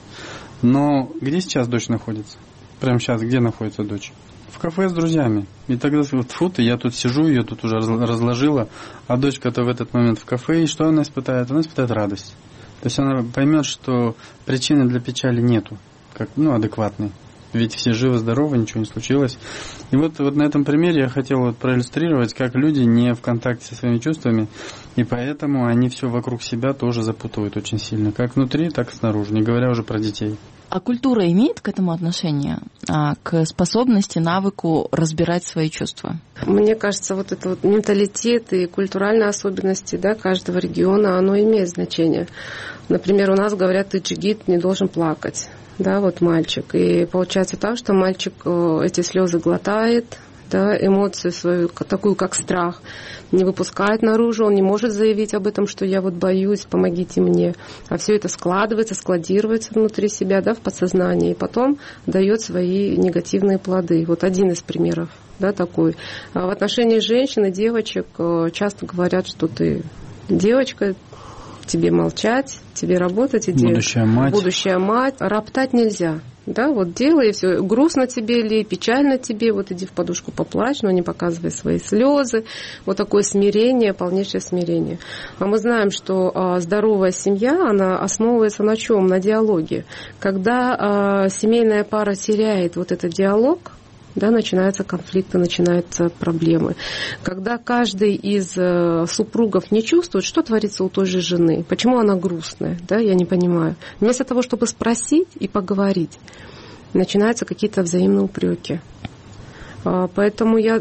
Но где сейчас дочь находится? Прямо сейчас, где находится дочь? В кафе с друзьями. И тогда тьфу ты, я тут сижу, ее тут уже разложила, а дочка-то в этот момент в кафе, и что она испытает? Она испытает радость. То есть она поймет, что причины для печали нету, как, адекватной. Ведь все живы-здоровы, ничего не случилось. И вот на этом примере я хотел проиллюстрировать, как люди не в контакте со своими чувствами, и поэтому они все вокруг себя тоже запутывают очень сильно, как внутри, так и снаружи, не говоря уже про детей. А культура имеет к этому отношение, к способности, навыку разбирать свои чувства? Мне кажется, вот это вот менталитет и культуральные особенности, да, каждого региона, оно имеет значение. Например, у нас говорят, ты джигит, не должен плакать. Да, вот мальчик. И получается так, что мальчик эти слезы глотает, да, эмоцию свою, такую как страх, не выпускает наружу, он не может заявить об этом, что я вот боюсь, помогите мне. А все это складывается, складируется внутри себя, да, в подсознании, и потом дает свои негативные плоды. Вот один из примеров, да, такой. А в отношении женщин и девочек часто говорят, что ты девочка, тебе молчать, тебе работать, будущая мать. Роптать нельзя. Да, вот делай, все, грустно тебе или печально тебе, вот иди в подушку поплачь, но не показывай свои слезы. Вот такое смирение, полнейшее смирение. А мы знаем, что здоровая семья, она основывается на чем? На диалоге. Когда семейная пара теряет вот этот диалог, да, начинаются конфликты, начинаются проблемы. Когда каждый из супругов не чувствует, что творится у той же жены, почему она грустная, да, я не понимаю. Вместо того, чтобы спросить и поговорить, начинаются какие-то взаимные упреки. Поэтому я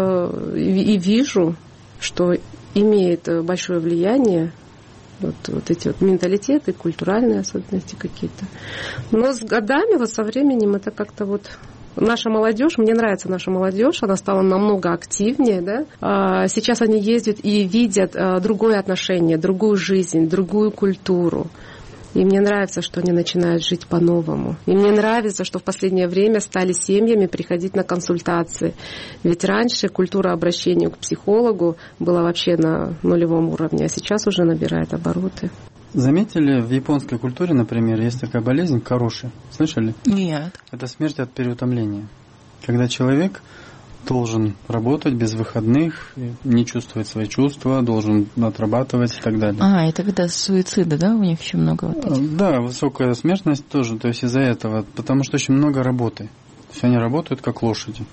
и вижу, что имеет большое влияние вот эти вот менталитеты, культуральные особенности какие-то. Но с годами, вот со временем это как-то вот... Наша молодежь, мне нравится наша молодежь, она стала намного активнее, да. Сейчас они ездят и видят другое отношение, другую жизнь, другую культуру. И мне нравится, что они начинают жить по-новому. И мне нравится, что в последнее время стали семьями приходить на консультации. Ведь раньше культура обращения к психологу была вообще на нулевом уровне, а сейчас уже набирает обороты. Заметили, в японской культуре, например, есть такая болезнь кароши. Слышали? Нет. Это смерть от переутомления. Когда человек должен работать без выходных, не чувствовать свои чувства, должен отрабатывать и так далее. Это когда суицида, да, у них еще много вот этих? Да, высокая смертность тоже, то есть из-за этого, потому что очень много работы. То есть они работают как лошади.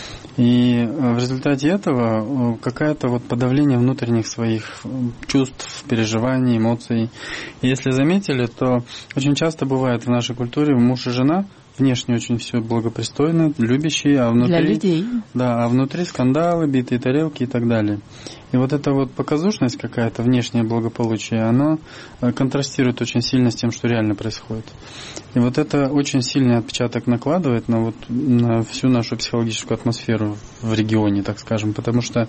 И в результате этого какое-то вот подавление внутренних своих чувств, переживаний, эмоций. И если заметили, то очень часто бывает в нашей культуре муж и жена внешне очень все благопристойно, любящие, а внутри... Для людей. Да, а внутри скандалы, битые тарелки и так далее. И вот эта вот показушность какая-то, внешнее благополучие, оно контрастирует очень сильно с тем, что реально происходит. И вот это очень сильный отпечаток накладывает на всю нашу психологическую атмосферу в регионе, так скажем. Потому что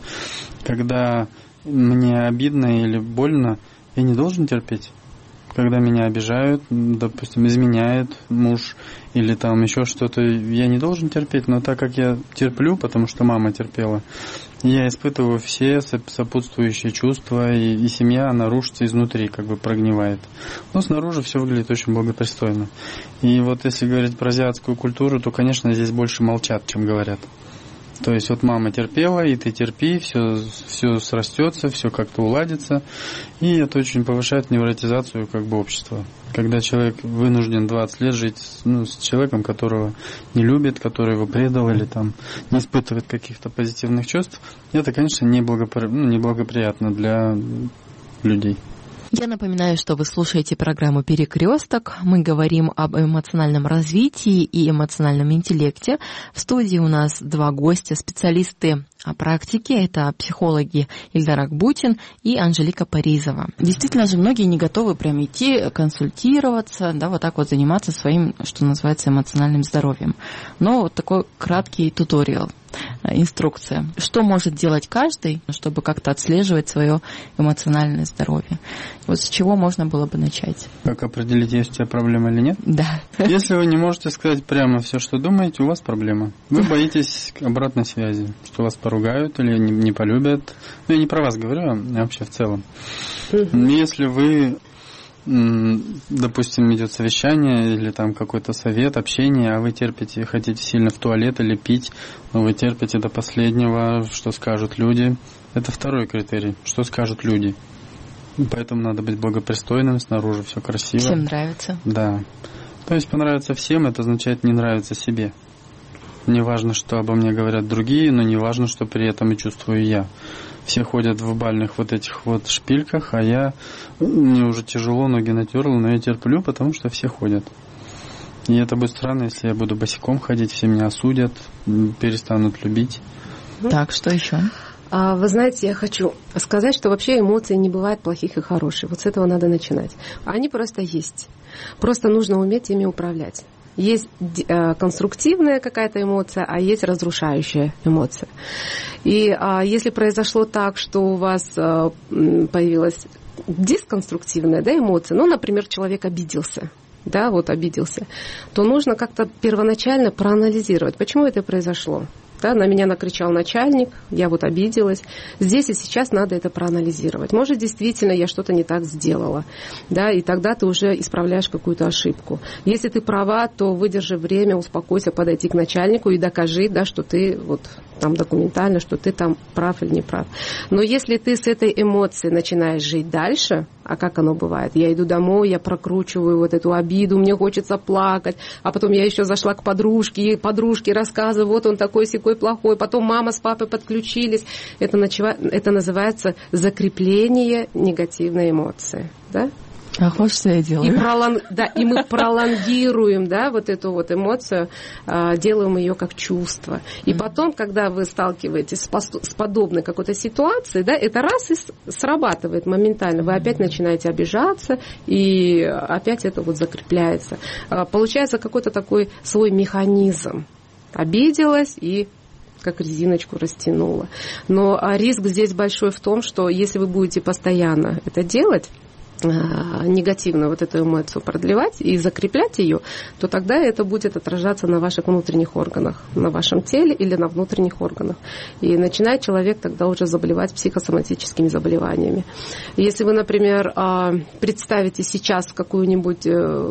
когда мне обидно или больно, я не должен терпеть. Когда меня обижают, допустим, изменяет муж или там еще что-то, я не должен терпеть, но так как я терплю, потому что мама терпела, я испытываю все сопутствующие чувства, и семья, она рушится изнутри, как бы прогнивает. Но снаружи все выглядит очень благопристойно. И вот если говорить про азиатскую культуру, то, конечно, здесь больше молчат, чем говорят. То есть вот мама терпела, и ты терпи, все срастется, все как-то уладится. И это очень повышает невротизацию как бы общества. Когда человек вынужден 20 лет жить с человеком, которого не любит, который его предал или там не испытывает каких-то позитивных чувств, это, конечно, неблагоприятно для людей. Я напоминаю, что вы слушаете программу «Перекресток». Мы говорим об эмоциональном развитии и эмоциональном интеллекте. В студии у нас два гостя, специалисты о практике. Это психологи Ильдар Акбутин и Анжелика Паризова. Действительно же, многие не готовы прям идти консультироваться, да, вот так вот заниматься своим, что называется, эмоциональным здоровьем. Но вот такой краткий туториал. Инструкция. Что может делать каждый, чтобы как-то отслеживать свое эмоциональное здоровье? Вот с чего можно было бы начать? Как определить, есть у тебя проблема или нет? Да. Если вы не можете сказать прямо все, что думаете, у вас проблема. Вы боитесь обратной связи, что вас поругают или не полюбят. Я не про вас говорю, а вообще в целом. Если вы, допустим, идет совещание или там какой-то совет, общение, а вы терпите, хотите сильно в туалет или пить, но вы терпите до последнего, что скажут люди. Это второй критерий, что скажут люди. Поэтому надо быть благопристойным, снаружи все красиво. Всем нравится. Да. То есть понравится всем, это означает не нравится себе. Не важно, что обо мне говорят другие, но не важно, что при этом и чувствую я. Все ходят в бальных вот этих вот шпильках, а мне уже тяжело, ноги натерла, но я терплю, потому что все ходят. И это будет странно, если я буду босиком ходить, все меня осудят, перестанут любить. Так, что еще? Вы знаете, я хочу сказать, что вообще эмоций не бывает плохих и хороших. Вот с этого надо начинать. Они просто есть. Просто нужно уметь ими управлять. Есть конструктивная какая-то эмоция, а есть разрушающая эмоция. И если произошло так, что у вас появилась дисконструктивная, да, эмоция, например, человек обиделся, да, вот обиделся, то нужно как-то первоначально проанализировать, почему это произошло. Да, на меня накричал начальник, я вот обиделась. Здесь и сейчас надо это проанализировать. Может, действительно я что-то не так сделала, да, и тогда ты уже исправляешь какую-то ошибку. Если ты права, то выдержи время, успокойся, подойти к начальнику и докажи, да, что ты вот там документально, что ты там прав или не прав. Но если ты с этой эмоцией начинаешь жить дальше, а как оно бывает? Я иду домой, я прокручиваю вот эту обиду, мне хочется плакать, а потом я еще зашла к подружке, и подружке рассказываю, вот он такой-сякой плохой, потом мама с папой подключились. Это называется закрепление негативной эмоции, да? Ах, вот что я делаю. И мы пролонгируем, да, вот эту вот эмоцию, делаем ее как чувство. И потом, когда вы сталкиваетесь с подобной какой-то ситуацией, да, это раз и срабатывает моментально. Вы опять начинаете обижаться, и опять это вот закрепляется. Получается какой-то такой свой механизм. Обиделась и как резиночку растянула. Но риск здесь большой в том, что если вы будете постоянно это делать, негативно вот эту эмоцию продлевать и закреплять ее, то тогда это будет отражаться на ваших внутренних органах, на вашем теле или на внутренних органах. И начинает человек тогда уже заболевать психосоматическими заболеваниями. Если вы, например, представите сейчас какую-нибудь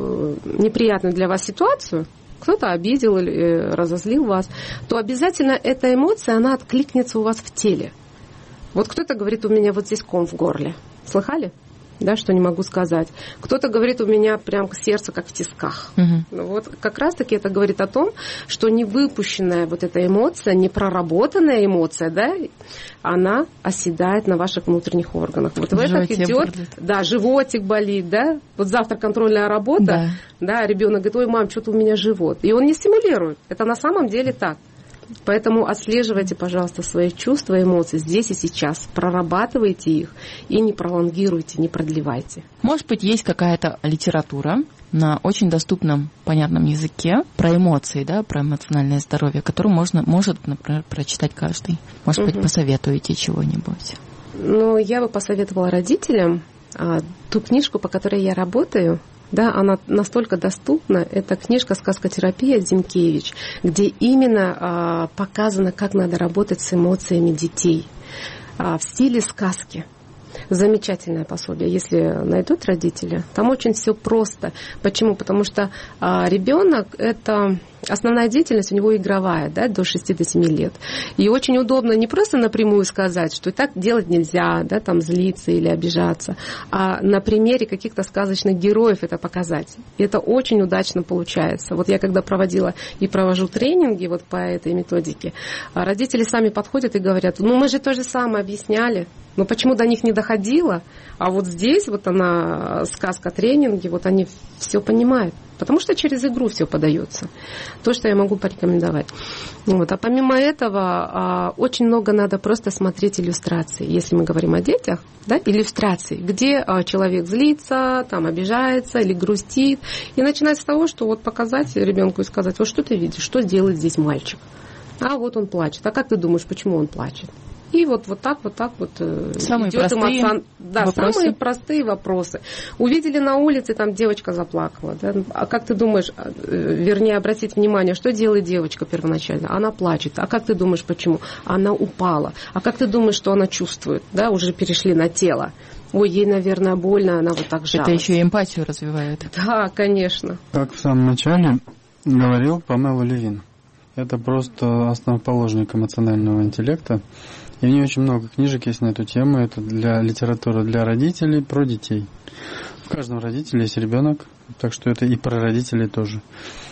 неприятную для вас ситуацию, кто-то обидел или разозлил вас, то обязательно эта эмоция, она откликнется у вас в теле. Вот кто-то говорит, у меня вот здесь ком в горле. Слыхали? Да, что не могу сказать. Кто-то говорит, у меня прям сердце как в тисках. Вот как раз-таки это говорит о том, что невыпущенная вот эта эмоция, непроработанная эмоция, да, она оседает на ваших внутренних органах. Вот в это идет, да, животик болит, да. Вот завтра контрольная работа, да, ребенок говорит, ой, мам, что-то у меня живот. И он не стимулирует. Это на самом деле так. Поэтому отслеживайте, пожалуйста, свои чувства и эмоции здесь и сейчас. Прорабатывайте их и не пролонгируйте, не продлевайте. Может быть, есть какая-то литература на очень доступном, понятном языке про эмоции, да, про эмоциональное здоровье, которую может, например, прочитать каждый. Может быть, посоветуете чего-нибудь? Ну, я бы посоветовала родителям ту книжку, по которой я работаю. Да, она настолько доступна. Это книжка «Сказкотерапия» Зинкевич, где именно показано, как надо работать с эмоциями детей в стиле сказки. Замечательное пособие, если найдут родители. Там очень все просто. Почему? Потому что ребенок — это основная деятельность у него игровая, да, до 6 до 7 лет. И очень удобно не просто напрямую сказать, что и так делать нельзя, да, там злиться или обижаться, а на примере каких-то сказочных героев это показать. И это очень удачно получается. Вот я когда проводила и провожу тренинги вот по этой методике, родители сами подходят и говорят, ну мы же то же самое объясняли, но почему до них не доходило, а вот здесь вот она, сказка, тренинги, вот они все понимают. Потому что через игру все подается. То, что я могу порекомендовать. Вот. А помимо этого, очень много надо просто смотреть иллюстрации. Если мы говорим о детях, да, иллюстрации, где человек злится, там, обижается или грустит. И начинать с того, что вот показать ребенку и сказать, вот что ты видишь, что делает здесь мальчик. А вот он плачет. А как ты думаешь, почему он плачет? И вот так самые простые вопросы. Самые простые вопросы. Увидели на улице, там девочка заплакала. Да? А как ты думаешь, вернее, обратить внимание, что делает девочка первоначально? Она плачет. А как ты думаешь, почему? Она упала. А как ты думаешь, что она чувствует? Да, уже перешли на тело. Ой, ей, наверное, больно, она вот так жалась. Это еще и эмпатию развивает. Да, конечно. Как в самом начале говорил Памела Левин. Это просто основоположник эмоционального интеллекта. И у нее очень много книжек есть на эту тему. Это для литературы для родителей, про детей. В каждом родителе есть ребенок, так что это и про родителей тоже.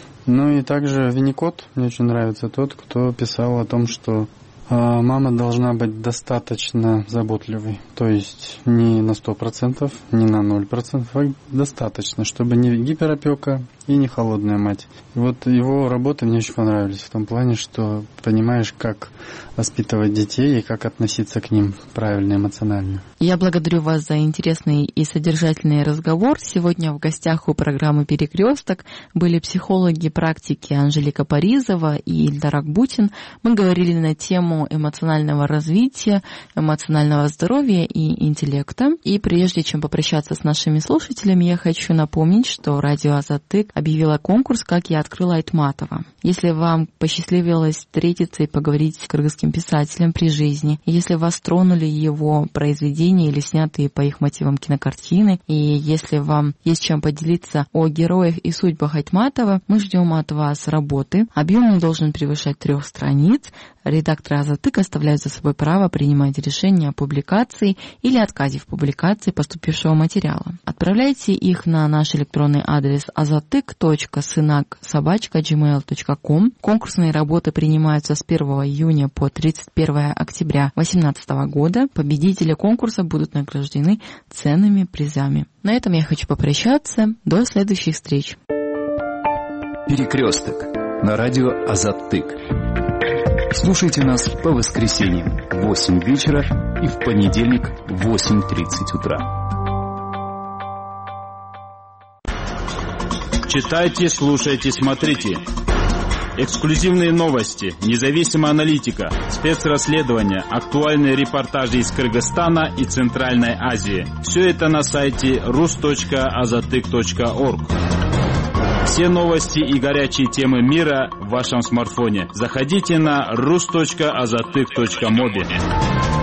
Ну и также Винникот, мне очень нравится тот, кто писал о том, что мама должна быть достаточно заботливой. То есть не на 100%, не на 0%, а достаточно, чтобы не гиперопека и не холодная мать. И вот его работы мне очень понравились в том плане, что понимаешь, как воспитывать детей и как относиться к ним правильно эмоционально. Я благодарю вас за интересный и содержательный разговор. Сегодня в гостях у программы «Перекресток» были психологи практики Анжелика Паризова и Ильдар Акбутин. Мы говорили на тему эмоционального развития, эмоционального здоровья и интеллекта. И прежде чем попрощаться с нашими слушателями, я хочу напомнить, что радио «Азатык» объявила конкурс «Как я открыла Айтматова». Если вам посчастливилось встретиться и поговорить с кыргызским писателем при жизни, если вас тронули его произведения или снятые по их мотивам кинокартины, и если вам есть чем поделиться о героях и судьбах Айтматова, мы ждем от вас работы. Объем не должен превышать 3 страниц. Редакторы «Азатык» оставляют за собой право принимать решение о публикации или отказе в публикации поступившего материала. Отправляйте их на наш электронный адрес azatyk.synak@gmail.com. Конкурсные работы принимаются с 1 июня по 31 октября 2018 года. Победители конкурса будут награждены ценными призами. На этом я хочу попрощаться. До следующих встреч. Перекресток на радио Азатык. Слушайте нас по воскресеньям в 8 вечера и в понедельник в 8:30 утра. Читайте, слушайте, смотрите. Эксклюзивные новости, независимая аналитика, спецрасследования, актуальные репортажи из Кыргызстана и Центральной Азии. Все это на сайте rus.azatyk.org. Все новости и горячие темы мира в вашем смартфоне. Заходите на rus.azatyk.mobi.